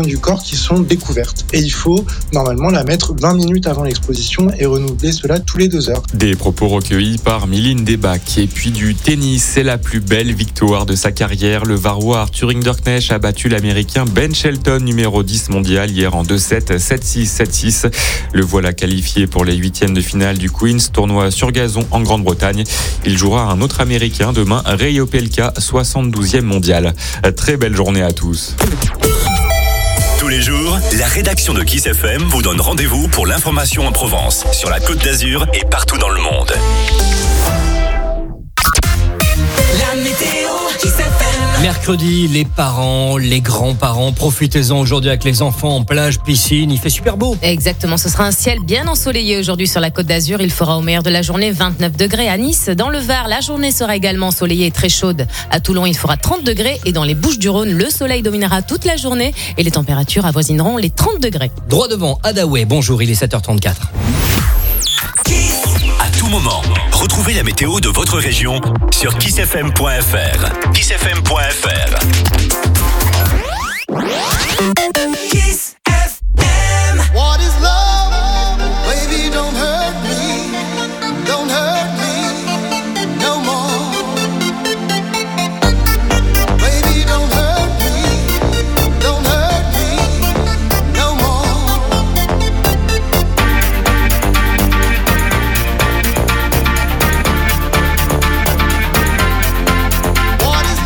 S6: du corps qui sont découvertes. Et il faut normalement la mettre vingt minutes avant l'exposition et renouveler cela tous les deux heures.
S5: Des propos recueillis par Mylène Debac. Et puis du tennis, c'est la plus belle victoire de sa carrière. Le Varois Arthur Hinderknecht a battu l'Américain Ben Shelton, numéro dix mondial, hier en deux sept, sept six, sept six. Le voilà qualifié pour les huitièmes de finale du Queen's, tournoi sur gazon en Grande-Bretagne. Il jouera un autre Américain demain, Ray Opelka, soixante-douzième mondial. Très belle journée à tous.
S3: Tous les jours, la rédaction de Kiss F M vous donne rendez-vous pour l'information en Provence, sur la Côte d'Azur et partout dans le monde.
S10: La météo Kiss F M.
S2: Mercredi, les parents, les grands-parents, profitez-en aujourd'hui avec les enfants en plage, piscine, il fait super beau.
S4: Exactement, ce sera un ciel bien ensoleillé aujourd'hui sur la Côte d'Azur. Il fera au meilleur de la journée vingt-neuf degrés à Nice. Dans le Var, la journée sera également ensoleillée et très chaude. À Toulon, il fera trente degrés et dans les Bouches-du-Rhône, le soleil dominera toute la journée et les températures avoisineront les trente degrés.
S2: Droit devant, Adaoué, bonjour, il est sept heures trente-quatre.
S3: À tout moment, retrouvez la météo de votre région sur kiss f m point f r. kiss f m point f r.
S10: Kiss F M. What is love? Baby, don't hurt me. Don't hurt me no more. Baby, don't hurt me. Don't hurt me no more. What is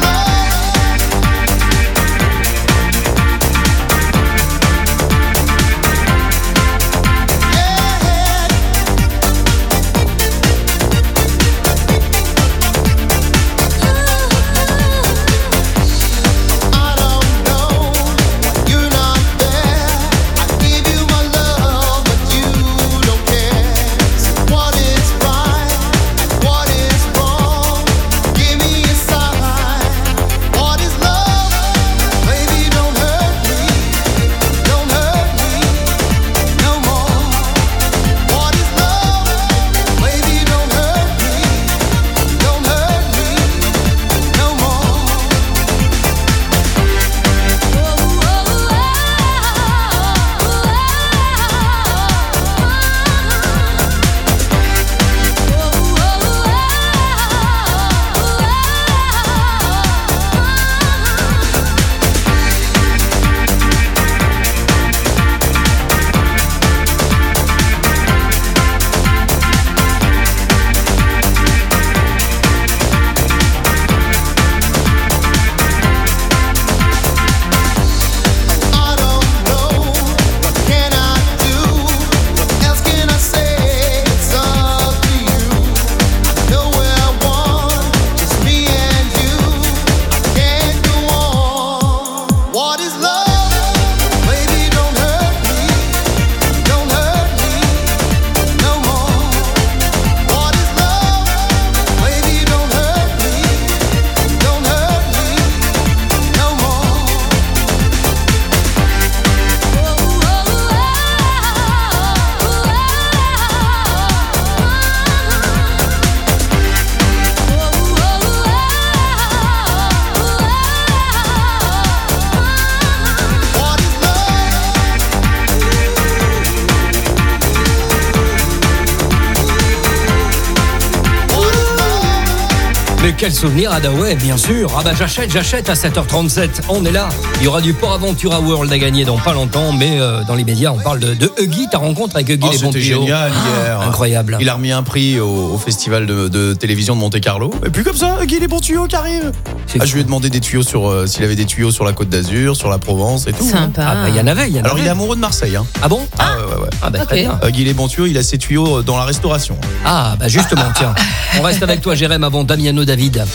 S2: Mais quel souvenir, Adaoué, bien sûr. Ah bah j'achète, j'achète à sept heures trente-sept. On est là. Il y aura du Port Aventura World à gagner dans pas longtemps, mais euh, dans les médias, on parle de, de Huggy, ta rencontre avec Huggy
S7: oh,
S2: les bons
S7: C'était
S2: tuyaux.
S7: génial hier.
S2: Ah, incroyable.
S7: Il a remis un prix au, au festival de, de télévision de Monte-Carlo. Et puis comme ça, Huggy les bons tuyaux qui arrivent. Ah, je lui ai demandé des tuyaux sur euh, s'il avait des tuyaux sur la Côte d'Azur, sur la Provence et tout.
S4: Sympa.
S2: Ah bah il y en avait, il y en avait.
S7: Alors il est amoureux de Marseille. Hein.
S2: Ah bon?
S7: Ah ouais ouais ouais.
S2: Ah bah
S4: okay.
S2: très bien.
S7: Huggy les bons tuyaux, il a ses tuyaux dans la restauration.
S2: Ah bah justement, tiens. On reste avec toi, Jérém, avant Damiano David.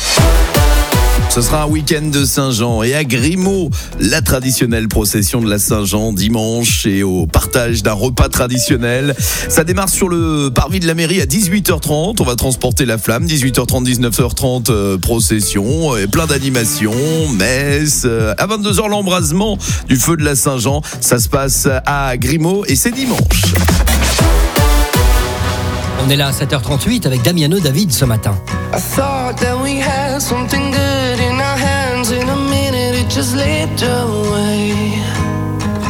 S8: Ce sera un week-end de Saint-Jean et à Grimaud, la traditionnelle procession de la Saint-Jean dimanche et au partage d'un repas traditionnel. Ça démarre sur le parvis de la mairie à dix-huit heures trente. On va transporter la flamme. dix-huit heures trente, dix-neuf heures trente, euh, procession et plein d'animations, messe. Euh, à vingt-deux heures, l'embrasement du feu de la Saint-Jean. Ça se passe à Grimaud et c'est dimanche.
S2: On est là à sept heures trente-huit avec Damiano David ce matin.
S10: I thought that we had something good in our hands. In a minute it just slipped away.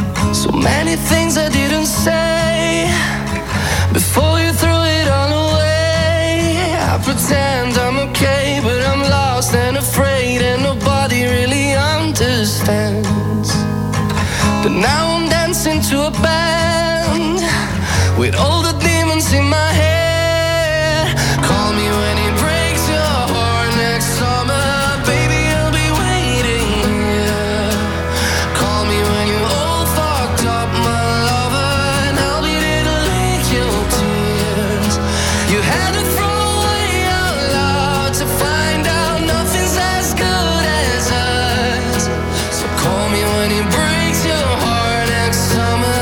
S10: many things I didn't say before you threw it all away. I pretend I'm okay, but I'm lost and afraid, and nobody really understands. But now I'm dancing to a band with all the demons in my head. Call me when it breaks your heart next summer, baby, I'll be waiting here. Call me when you're all fucked up, my lover, and I'll be there to lick your tears. You had to throw away out loud to find out nothing's as good as us. So call me when it breaks your heart next summer.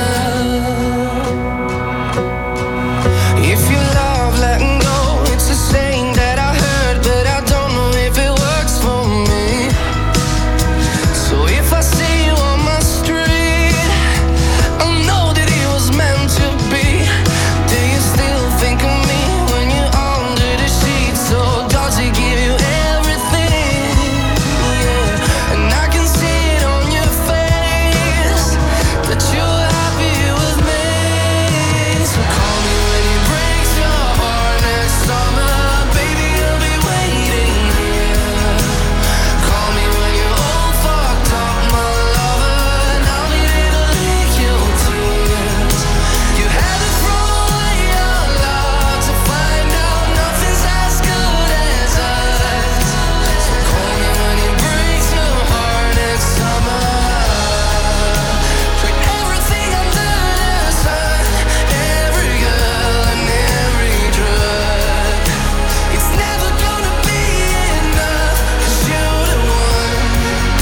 S10: If you love letting go, it's a saying that I heard, but I don't know if it works for me. So if I see you on my street, I know that it was meant to be. Do you still think of me when you're under the sheets? Or does it give you everything? Yeah, and I can see it on your face that you're happy with me. So call me when it breaks your heart next summer, baby, I'll be waiting here. Call me when you're all fucked up, my lover, and I'll be there to lick your tears. You had to throw away out loud to find out nothing's as good as us. So call me when it breaks your heart next summer. Put everything under the sun, every girl and every drug. It's never gonna be enough, 'cause you're the one.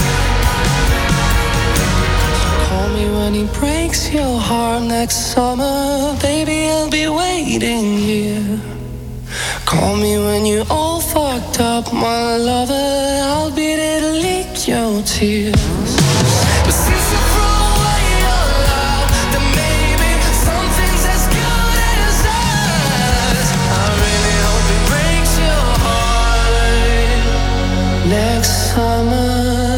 S10: So call me when it breaks your heart next summer, baby, I'll be waiting here. Call me when you're all fucked up, my lover, I'll be there to lick your tears. But since you throw away your love, then maybe something's as good as us. I really hope it breaks your heart next summer.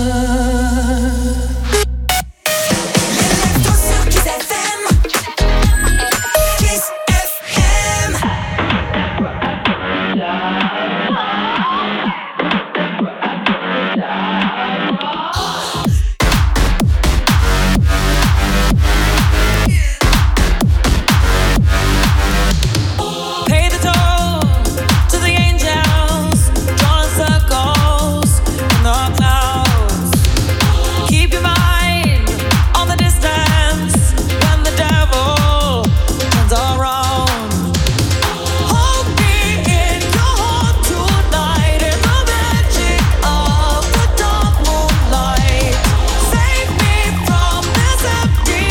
S10: Pay the toll to the angels, draw circles in the clouds. Keep your mind on the distance when the devil turns around. Hold me in your heart tonight in the magic of the dark moonlight. Save me from this empty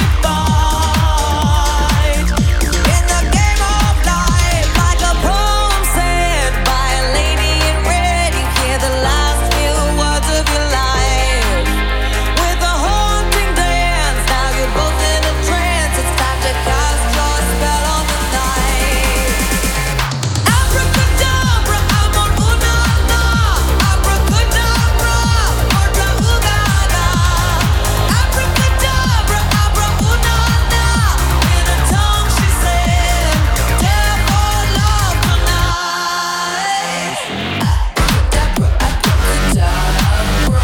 S10: fight. In the game of life, like a poem said by a lady in red, you hear the last few words of your life. With a haunting dance, now you're both in a trance. It's time to cast your spell on the night. Abracadabra, amor una na. Abracadabra, otra ugada. Abracadabra, abra una na. In a tongue she said, therefore love tonight. Abracadabra, abracadabra.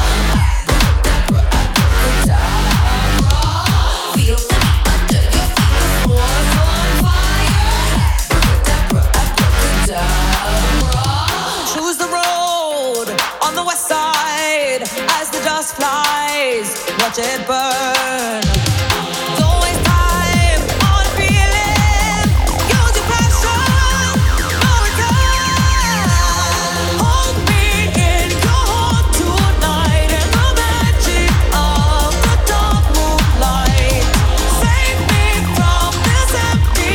S10: Abracadabra, feel me under your feet, the floor's on fire. Abracadabra, abracadabra. Choose the road on the west side as the dust flies. Watch it burn. Don't waste time on feeling. Use your passion, no return. Hold me in your heart tonight in the magic of the dark moonlight. Save me from this empty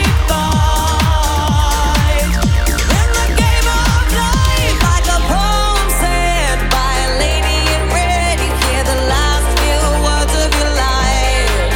S10: fight. In the game of life, like a poem said by a lady in red, you hear the last few words of your life.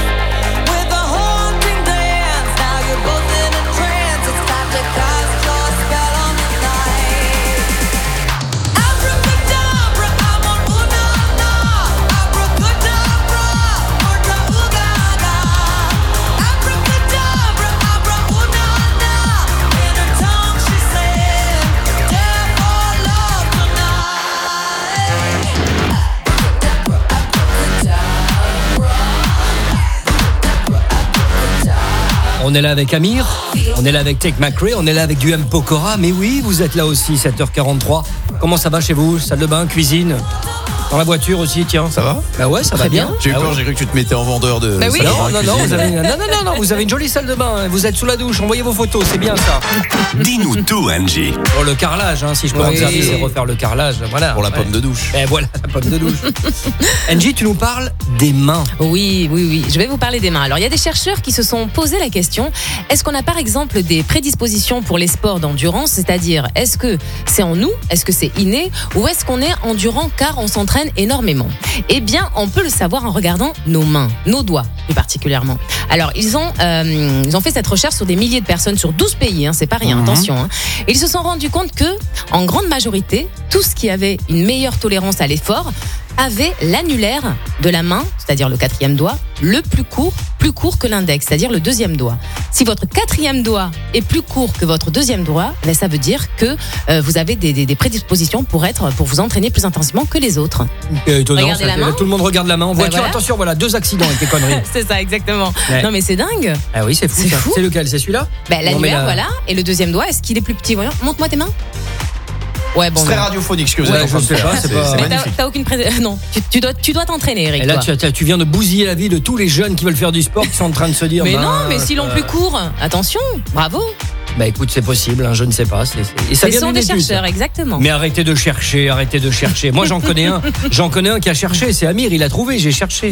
S2: on est là avec Amir, on est là avec Take McRae, on est là avec du M. Pokora. Mais oui, vous êtes là aussi, sept heures quarante-trois. Comment ça va chez vous? Salle de bain, cuisine? Dans la voiture aussi, tiens.
S7: Ça va?
S2: Bah ouais, ça
S4: Très
S2: va bien.
S4: bien.
S7: J'ai eu
S2: Ah
S7: peur,
S2: ouais.
S7: j'ai cru que tu te mettais en vendeur de.
S4: Bah oui.
S7: salle de
S2: Non,
S7: bain,
S2: non, non,
S7: cuisine.
S2: vous avez, non, non, non, non, vous avez une jolie salle de bain. Vous êtes sous la douche, envoyez vos photos, c'est bien ça.
S3: Dis-nous tout, Angie.
S2: Pour le carrelage, hein, si je peux
S4: Oui.
S2: observer, c'est refaire le carrelage. Voilà.
S7: Pour la
S2: Ouais.
S7: pomme de douche.
S2: Et voilà, la pomme de douche. Angie, tu nous parles des mains.
S4: Oui, oui, oui. Je vais vous parler des mains. Alors, il y a des chercheurs qui se sont posé la question, est-ce qu'on a par exemple des prédispositions pour les sports d'endurance? C'est-à-dire, est-ce que c'est en nous? Est-ce que c'est inné? Ou est-ce qu'on est endurant car on s'entraîne énormément? Eh bien, on peut le savoir en regardant nos mains, nos doigts plus particulièrement. Alors, ils ont, euh, ils ont fait cette recherche sur des milliers de personnes, sur douze pays, hein, c'est pas rien,
S7: Mhm.
S4: attention. Hein. Et ils se sont rendus compte que, en grande majorité, tous qui avaient une meilleure tolérance à l'effort avait l'annulaire de la main, c'est-à-dire le quatrième doigt, le plus court, plus court que l'index, c'est-à-dire le deuxième doigt. Si votre quatrième doigt est plus court que votre deuxième doigt, ben ça veut dire que euh, vous avez des, des, des prédispositions pour être, pour vous entraîner plus intensivement que les autres.
S2: Euh, étonnant,
S4: Regardez
S2: ça,
S4: la main.
S2: tout le monde regarde la main en
S4: Ben
S2: voiture.
S4: voilà.
S2: Attention, voilà, deux accidents avec des conneries.
S4: C'est ça, exactement.
S2: Ouais.
S4: Non mais c'est dingue.
S2: Ah oui, c'est fou.
S4: C'est
S2: ça.
S4: fou.
S2: C'est lequel? C'est celui-là?
S4: Ben,
S2: On met
S4: l'annulaire,
S2: la-
S4: voilà, et le deuxième doigt, est-ce qu'il est plus petit? Voyons, montre-moi tes mains. Ouais, bon.
S7: C'est très
S4: non.
S7: radiophonique ce que vous
S2: Ouais,
S7: êtes en
S2: je
S7: train de
S2: sais
S7: faire.
S2: pas, c'est
S7: C'est
S2: pas-
S7: c'est
S4: Mais t'as,
S7: magnifique.
S4: t'as aucune pré... Non, tu, tu dois, tu dois t'entraîner, Eric.
S2: Et là,
S4: toi.
S2: tu, tu- tu viens de bousiller la vie de tous les jeunes qui veulent faire du sport, qui sont en train de se dire.
S4: Mais
S2: bah,
S4: non, mais s'ils l'ont
S2: euh,
S4: plus court, attention, bravo.
S2: Bah écoute, c'est possible, hein, je ne sais pas. c'est- c'est- Et ça
S4: Ce
S2: vient
S4: sont
S2: d'une
S4: des
S2: étude.
S4: chercheurs, exactement.
S2: Mais arrêtez de chercher, arrêtez de chercher. Moi, j'en connais un. J'en connais un qui a cherché. C'est Amir, il a trouvé. J'ai cherché.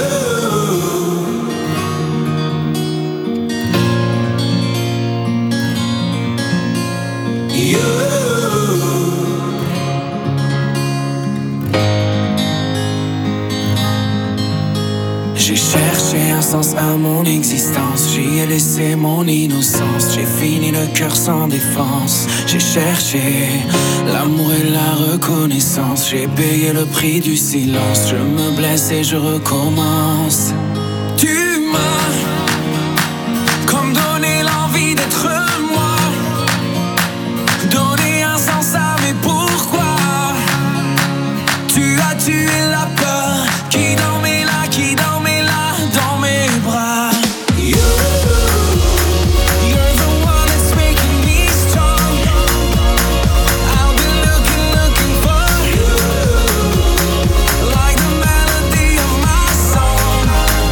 S9: J'ai cherché un sens à mon existence, j'y ai laissé mon innocence, j'ai fini le cœur sans défense, j'ai cherché l'amour et la reconnaissance, j'ai payé le prix du silence, je me blesse et je recommence. Tu m'as comme donné l'envie d'être moi, donné un sens à mes pourquoi. Tu as tué la peur qui dormait là, qui dormait là dans mes bras. You, you're the one that's making me strong. I'll be looking, looking for you, like the melody of my song.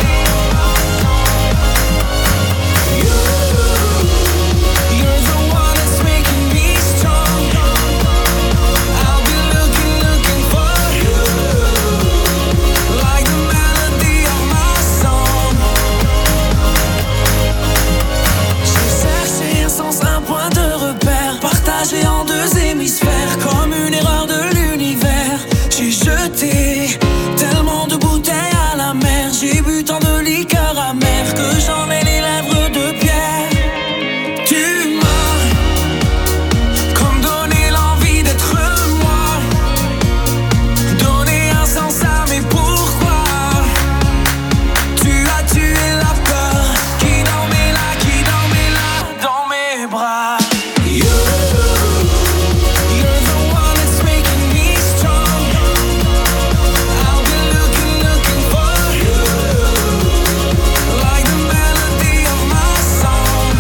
S9: You, you're the one that's making me strong. I'll be looking, looking for you, like the melody of my song. J'ai cherché un sens, un point de repère, partagé en deux hémisphères, comme une erreur de l'univers. J'ai jeté tellement de bouteilles à la mer, j'ai bu tant de liqueurs amères que j'en ai les lèvres de pierre. Tu m'as comme donné l'envie d'être moi, donné un sens à mes pourquoi. Tu as tué la peur qui dormait là, qui dormait là dans mes bras. You, you're the one that's making me strong. I'll be looking, looking for you, like the melody of my song.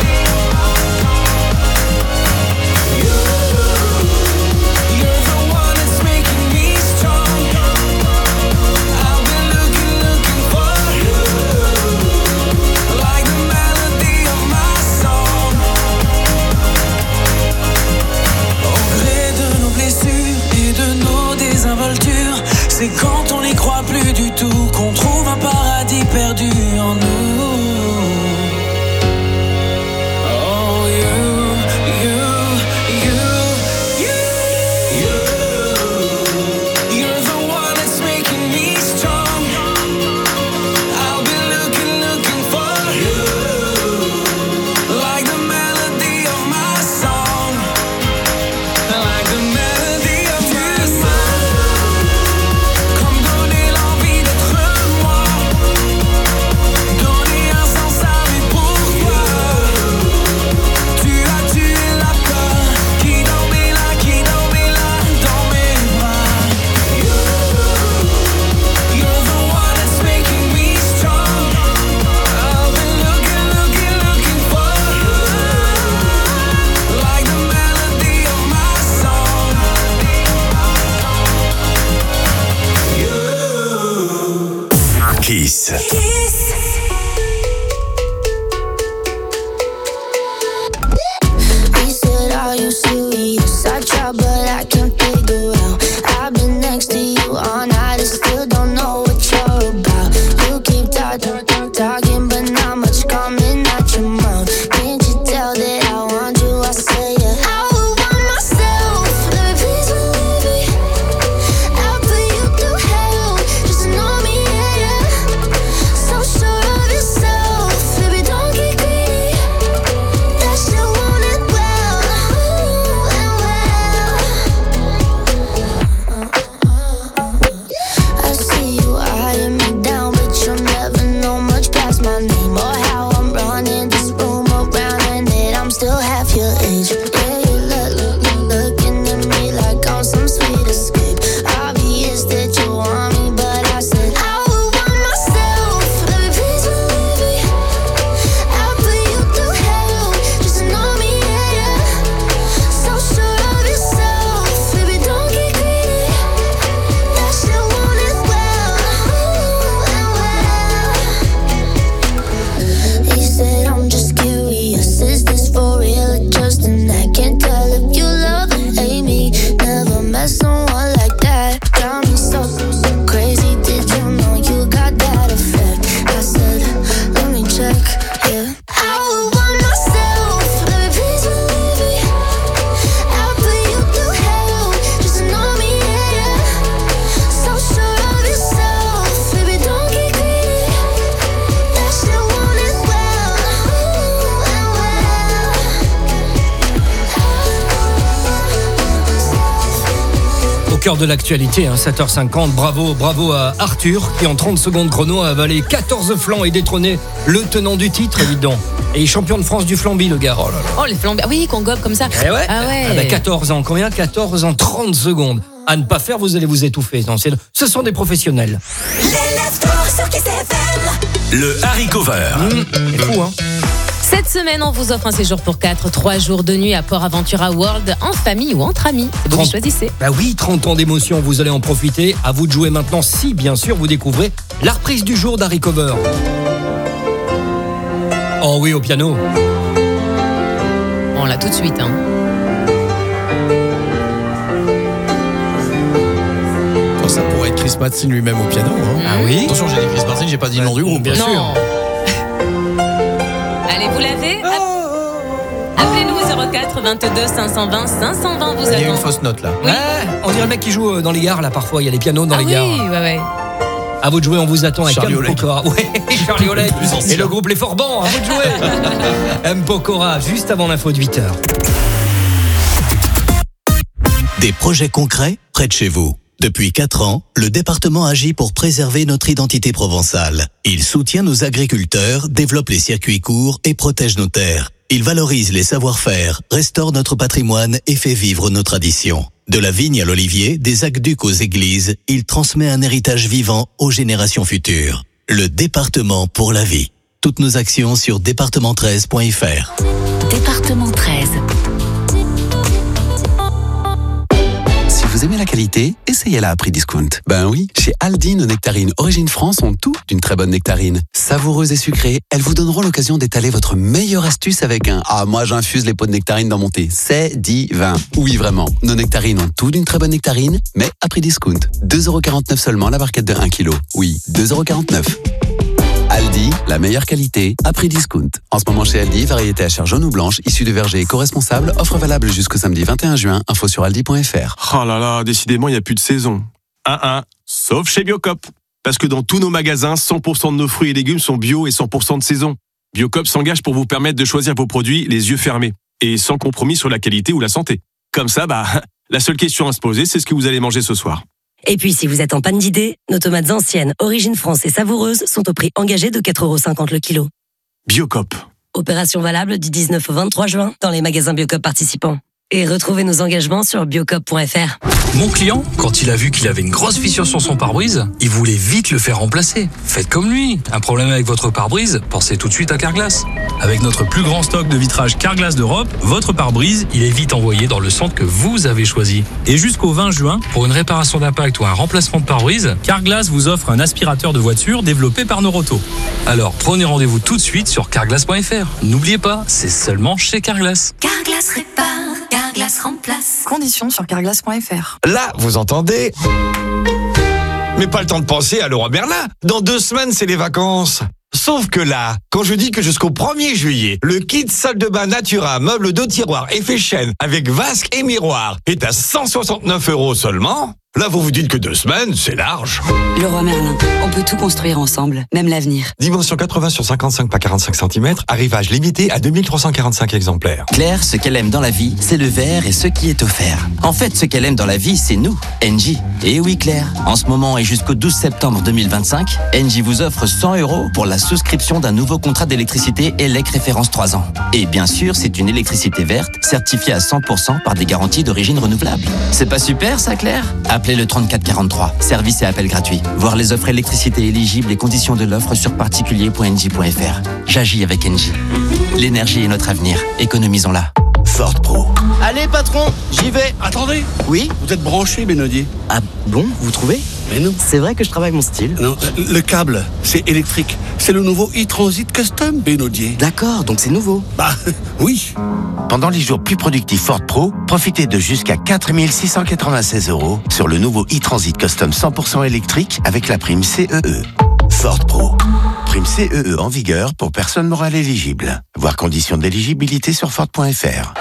S9: You, you're the one that's making me strong. I'll be looking, looking for you, like the melody of my song. Au gré de nos blessures et de nos désinvoltures, c'est quand on n'y croit plus du tout qu'on trouve un paradis perdu en nous. Oh, you, you, you, you, you. You're the one that's making me strong. I'll be looking, looking for you, like the melody of my song, like the melody of my song. Comme
S3: Kiss.
S10: He said, are you serious? I try, but I can't figure out. I've been next to you all night and still don't know what you're about. You keep talking, talking, but not much coming out your mouth. Can't you tell that I want you? I say yeah. I would want myself. Let me please believe me. I'll put you through hell just to know me, yeah, yeah. So sure of yourself, baby, don't get greedy. That shit want it well, ooh, and well. I see you eyeing me down, but you'll never know much past my name or how I'm running this room around, and that I'm still half your age. Yeah, you look, look, look, looking at me like I'm some sweet escape. Obvious that you want me, but I said I would want myself. Let me please believe me. I'll put you through hell just to know me, yeah, yeah. So sure of yourself, baby, don't get greedy. That shit want it well, ooh, and well. He said, I'm just curious, is this for real or just an act? Can't tell if you love or hate me. Never met someone like that. Got me so, so crazy. Did you know you got that effect? I said, let me check, yeah. I would want myself. Let me please believe me. I'll put you through hell just to know me, yeah, yeah. So sure of yourself, baby, don't get greedy. That shit want it well, ooh, and
S2: Au cœur de l'actualité, hein, sept heures cinquante, bravo, bravo à Arthur qui en trente secondes chrono a avalé quatorze flancs et détrôné le tenant du titre, évident. Et champion de France du flambi, le gars. Oh là là.
S4: Oh, les flambés. Ah oui, qu'on gobe comme ça.
S2: Eh ouais.
S4: Ah ouais.
S2: Ah bah, quatorze ans, combien? quatorze ans, trente secondes. À ne pas faire, vous allez vous étouffer. Non, c'est- ce sont des professionnels.
S3: Le haricot vert.
S2: Mmh, c'est fou, hein.
S4: Cette semaine, on vous offre un séjour pour quatre, trois jours de nuit à Port Aventura World, en famille ou entre amis. C'est vous qui choisissez.
S2: Bah oui, trente ans d'émotion, vous allez en profiter. À vous de jouer maintenant si, bien sûr, vous découvrez la reprise du jour d'Harry Cover. Oh oui, au piano.
S4: On l'a tout de suite, hein.
S7: Oh, ça pourrait être Chris Martin lui-même au piano. Hein.
S2: Ah oui.
S7: Attention, j'ai dit Chris Martin, j'ai pas dit le nom du groupe.
S2: Bien
S4: Non.
S2: sûr.
S4: Allez, vous l'avez? Appelez-nous au zéro quatre vingt-deux cinq cent vingt cinq cent vingt, vous
S7: Il y a une
S4: attend.
S7: fausse note là.
S2: Ouais, on dirait le mec qui joue euh, dans les gares, là, parfois. Il y a des pianos dans
S4: Ah
S2: les
S4: oui,
S2: gares.
S4: ouais, ouais.
S2: À vous de jouer, on vous attend avec
S7: Charlie
S2: M.
S7: Oleg.
S2: Pokora. Ouais, Charlie Oleg.
S7: Plus ancien.
S2: Et le groupe Les Forbans, à vous de jouer. M. Pokora, juste avant l'info de huit heures.
S11: Des projets concrets près de chez vous. Depuis quatre ans, le département agit pour préserver notre identité provençale. Il soutient nos agriculteurs, développe les circuits courts et protège nos terres. Il valorise les savoir-faire, restaure notre patrimoine et fait vivre nos traditions. De la vigne à l'olivier, des aqueducs aux églises, il transmet un héritage vivant aux générations futures. Le département pour la vie. Toutes nos actions sur département treize point f r.
S14: Département treize.
S24: Si vous aimez la qualité, essayez-la à prix discount. Ben oui, chez Aldi, nos nectarines Origine France ont tout d'une très bonne nectarine. Savoureuses et sucrées, elles vous donneront l'occasion d'étaler votre meilleure astuce avec un « Ah, moi j'infuse les pots de nectarines dans mon thé, c'est divin ». Oui, vraiment, nos nectarines ont tout d'une très bonne nectarine, mais à prix discount. deux euros quarante-neuf seulement la barquette de un kilo. Oui, deux euros quarante-neuf. Aldi, la meilleure qualité, à prix discount. En ce moment chez Aldi, variété à chair jaune ou blanche, issue de verger éco-responsable, offre valable jusqu'au samedi vingt et un juin, info sur aldi point f r.
S12: Oh là là, décidément, il n'y a plus de saison. Un un, sauf chez Biocop. Parce que dans tous nos magasins, cent pour cent de nos fruits et légumes sont bio et cent pour cent de saison. Biocop s'engage pour vous permettre de choisir vos produits les yeux fermés et sans compromis sur la qualité ou la santé. Comme ça, bah, la seule question à se poser, c'est ce que vous allez manger ce soir.
S15: Et puis, si vous êtes en panne d'idées, nos tomates anciennes, Origine France et savoureuses sont au prix engagé de quatre euros cinquante le kilo.
S12: Biocop.
S15: Opération valable du dix-neuf au vingt-trois juin dans les magasins Biocop participants. Et retrouvez nos engagements sur biocop point f r.
S16: Mon client, quand il a vu qu'il avait une grosse fissure sur son pare-brise, il voulait vite le faire remplacer. Faites comme lui. Un problème avec votre pare-brise, pensez tout de suite à Carglass. Avec notre plus grand stock de vitrage Carglass d'Europe, votre pare-brise, il est vite envoyé dans le centre que vous avez choisi. Et jusqu'au vingt juin, pour une réparation d'impact ou un remplacement de pare-brise, Carglass vous offre un aspirateur de voiture développé par Noroto. Alors prenez rendez-vous tout de suite sur carglass point f r. N'oubliez pas, c'est seulement chez Carglass.
S17: Carglass répare, Carglass remplace.
S18: Conditions sur carglass point f r.
S22: Là, vous entendez? Mais pas le temps de penser à Leroy Merlin. Dans deux semaines, c'est les vacances. Sauf que là, quand je dis que jusqu'au premier juillet, le kit salle de bain Natura, meuble de tiroir, effet chaîne, avec vasque et miroir, est à cent soixante-neuf euros seulement, là vous vous dites que deux semaines, c'est large.
S18: Leroy Merlin, on peut tout construire ensemble, même l'avenir.
S22: Dimension quatre-vingts sur cinquante-cinq par quarante-cinq centimètres, arrivage limité à deux mille trois cent quarante-cinq exemplaires.
S19: Claire, ce qu'elle aime dans la vie, c'est le vert et ce qui est offert. En fait, ce qu'elle aime dans la vie, c'est nous, Engie. Et oui Claire, en ce moment et jusqu'au douze septembre deux mille vingt-cinq, Engie vous offre cent euros pour la souscription d'un nouveau contrat d'électricité E L E C référence trois ans. Et bien sûr, c'est une électricité verte, certifiée à cent pour cent par des garanties d'origine renouvelable. C'est pas super ça Claire? Appelez le trente-quatre quarante-trois, service et appel gratuit. Voir les offres électricité éligibles et conditions de l'offre sur particulier point engie point f r. J'agis avec Engie. L'énergie est notre avenir, économisons-la.
S20: Ford Pro.
S21: Allez patron, j'y vais.
S20: Attendez.
S21: Oui?
S20: Vous êtes branché, Benodier.
S21: Ah bon, vous trouvez?
S20: Mais non.
S21: C'est vrai que je travaille mon style.
S20: Non, le câble, c'est électrique. C'est le nouveau e-Transit Custom, Benodier.
S21: D'accord, donc c'est nouveau.
S20: Bah, oui.
S21: Pendant les jours plus productifs Ford Pro, profitez de jusqu'à quatre mille six cent quatre-vingt-seize euros sur le nouveau e-Transit Custom cent pour cent électrique avec la prime C E E. Ford Pro. Prime C E E en vigueur pour personnes morales éligibles. Voir conditions d'éligibilité sur Ford point f r.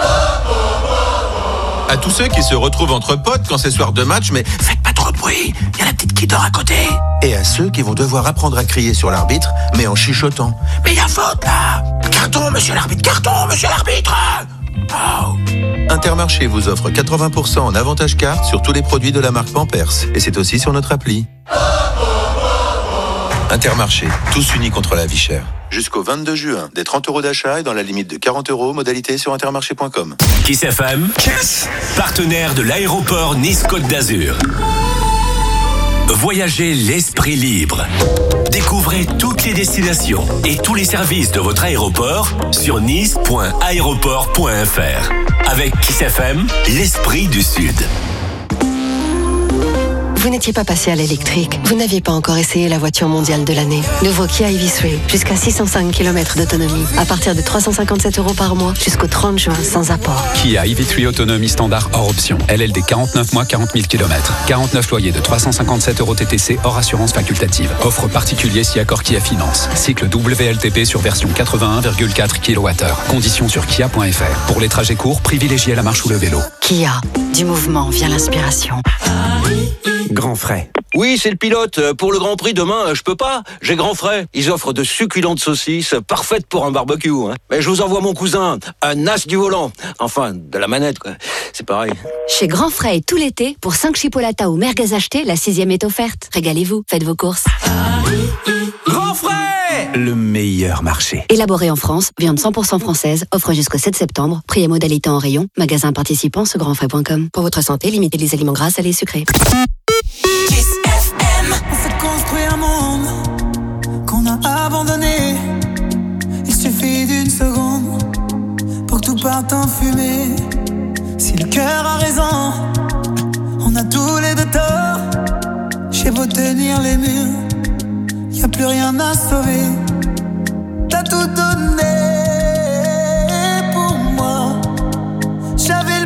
S23: À tous ceux qui se retrouvent entre potes quand c'est soir de match, mais faites pas trop de bruit, il y a la petite qui dort à côté. Et à ceux qui vont devoir apprendre à crier sur l'arbitre, mais en chuchotant. Mais il y a faute là! Carton, monsieur l'arbitre, carton, monsieur l'arbitre! Oh. Intermarché vous offre quatre-vingts pour cent en avantage carte sur tous les produits de la marque Pampers. Et c'est aussi sur notre appli. Intermarché, tous unis contre la vie chère. Jusqu'au vingt-deux juin, des trente euros d'achat et dans la limite de quarante euros, modalité sur intermarché point com.
S3: Kiss F M, Kiss, partenaire de l'aéroport Nice-Côte d'Azur. Voyagez l'esprit libre. Découvrez toutes les destinations et tous les services de votre aéroport sur nice point aéroport point f r. Avec Kiss F M, l'esprit du Sud.
S27: Vous n'étiez pas passé à l'électrique. Vous n'aviez pas encore essayé la voiture mondiale de l'année. Nouveau Kia e v trois, jusqu'à six cent cinq kilomètres d'autonomie. À partir de trois cent cinquante-sept euros par mois, jusqu'au trente juin, sans apport.
S28: Kia e v trois autonomie standard hors option. L L D quarante-neuf mois, quarante mille kilomètres. quarante-neuf loyers de trois cent cinquante-sept euros T T C hors assurance facultative. Offre particulier si accord Kia Finance. Cycle W L T P sur version quatre-vingt-un virgule quatre kilowattheures. Conditions sur kia point f r. Pour les trajets courts, privilégiez la marche ou le vélo.
S27: Kia, du mouvement vient l'inspiration.
S29: Grand Frais. Oui, c'est le pilote. Pour le Grand Prix demain, je peux pas. J'ai Grand Frais. Ils offrent de succulentes saucisses, parfaites pour un barbecue. Hein. Mais je vous envoie mon cousin, un as du volant. Enfin, de la manette, quoi. C'est pareil.
S30: Chez Grand Frais, tout l'été, pour cinq chipolatas ou merguez achetés, la sixième est offerte. Régalez-vous, faites vos courses.
S29: Grand Frais, le meilleur marché.
S30: Élaboré en France, viande cent pour cent française, offre jusqu'au sept septembre. Prix et modalité en rayon. Magasin participant sur grand frais point com. Pour votre santé, limitez les aliments gras, salés et sucrés.
S10: Kiss F M. On s'est construit un monde qu'on a abandonné. Il suffit d'une seconde pour que tout parte en fumée. Si le cœur a raison, on a tous les deux tort. J'ai beau tenir les murs, y a plus rien à sauver. T'as tout donné pour moi. J'avais le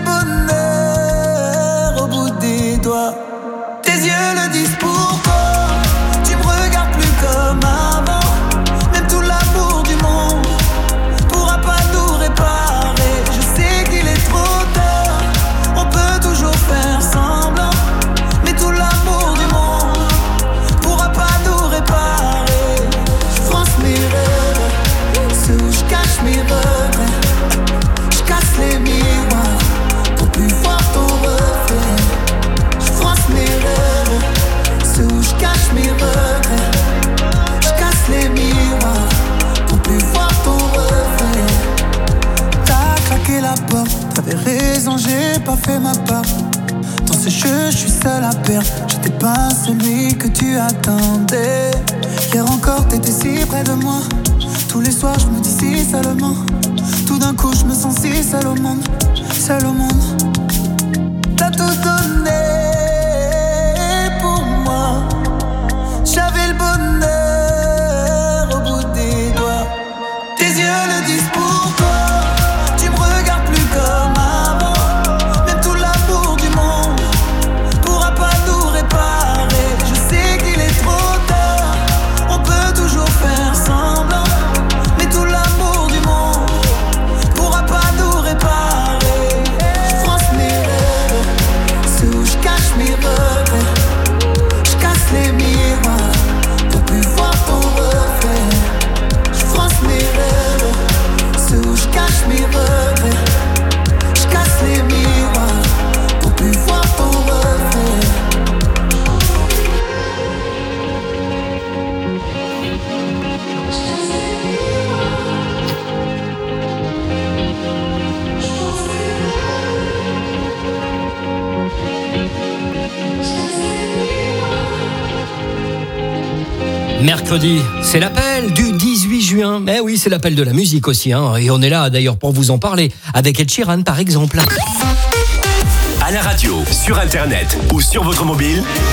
S10: bonheur au bout des doigts. Tes yeux le disent pourquoi. Tu me regardes plus comme avant. Même tout l'amour du monde pourra pas nous réparer. Je sais qu'il est trop tard. On peut toujours faire semblant. Mais tout l'amour du monde pourra pas nous réparer. Je fronce mes rêves, ceux où je cache mes regrets. Je casse les miroirs pour plus voir ton reflet. Je fronce mes rêves, ceux où je cache mes regrets. Je casse les miroirs pour plus voir ton reflet. T'as claqué la porte, t'avais raison, j'ai pas fait ma part. Dans ce jeu, je suis seul à perdre. J'étais pas celui que tu attendais. Hier encore, t'étais si près de moi. Tous les soirs je me dis si seulement. Tout d'un coup je me sens si seul au monde. Seul au monde. T'as tout donné pour moi. J'avais le bonheur au bout des doigts. Tes yeux le disent pour toi. Tu me regardes plus comme avant. Même tout l'amour du monde pourra pas tout réparer. Je sais qu'il est trop tard. On peut toujours faire semblant. Mais tout l'amour du monde pourra pas tout réparer. Je France mes rêves, ceux où je cache mes regrets. Je casse les miroirs pour plus voir ton reflet. Je France mes rêves, ceux où je cache mes regrets. Je casse les miroirs pour plus voir ton reflet.
S2: Mercredi, c'est l'appel du dix-huit juin. Eh oui, c'est l'appel de la musique aussi, hein. Et on est là d'ailleurs pour vous en parler, avec Ed Sheeran par exemple.
S3: À la radio, sur internet ou sur votre mobile,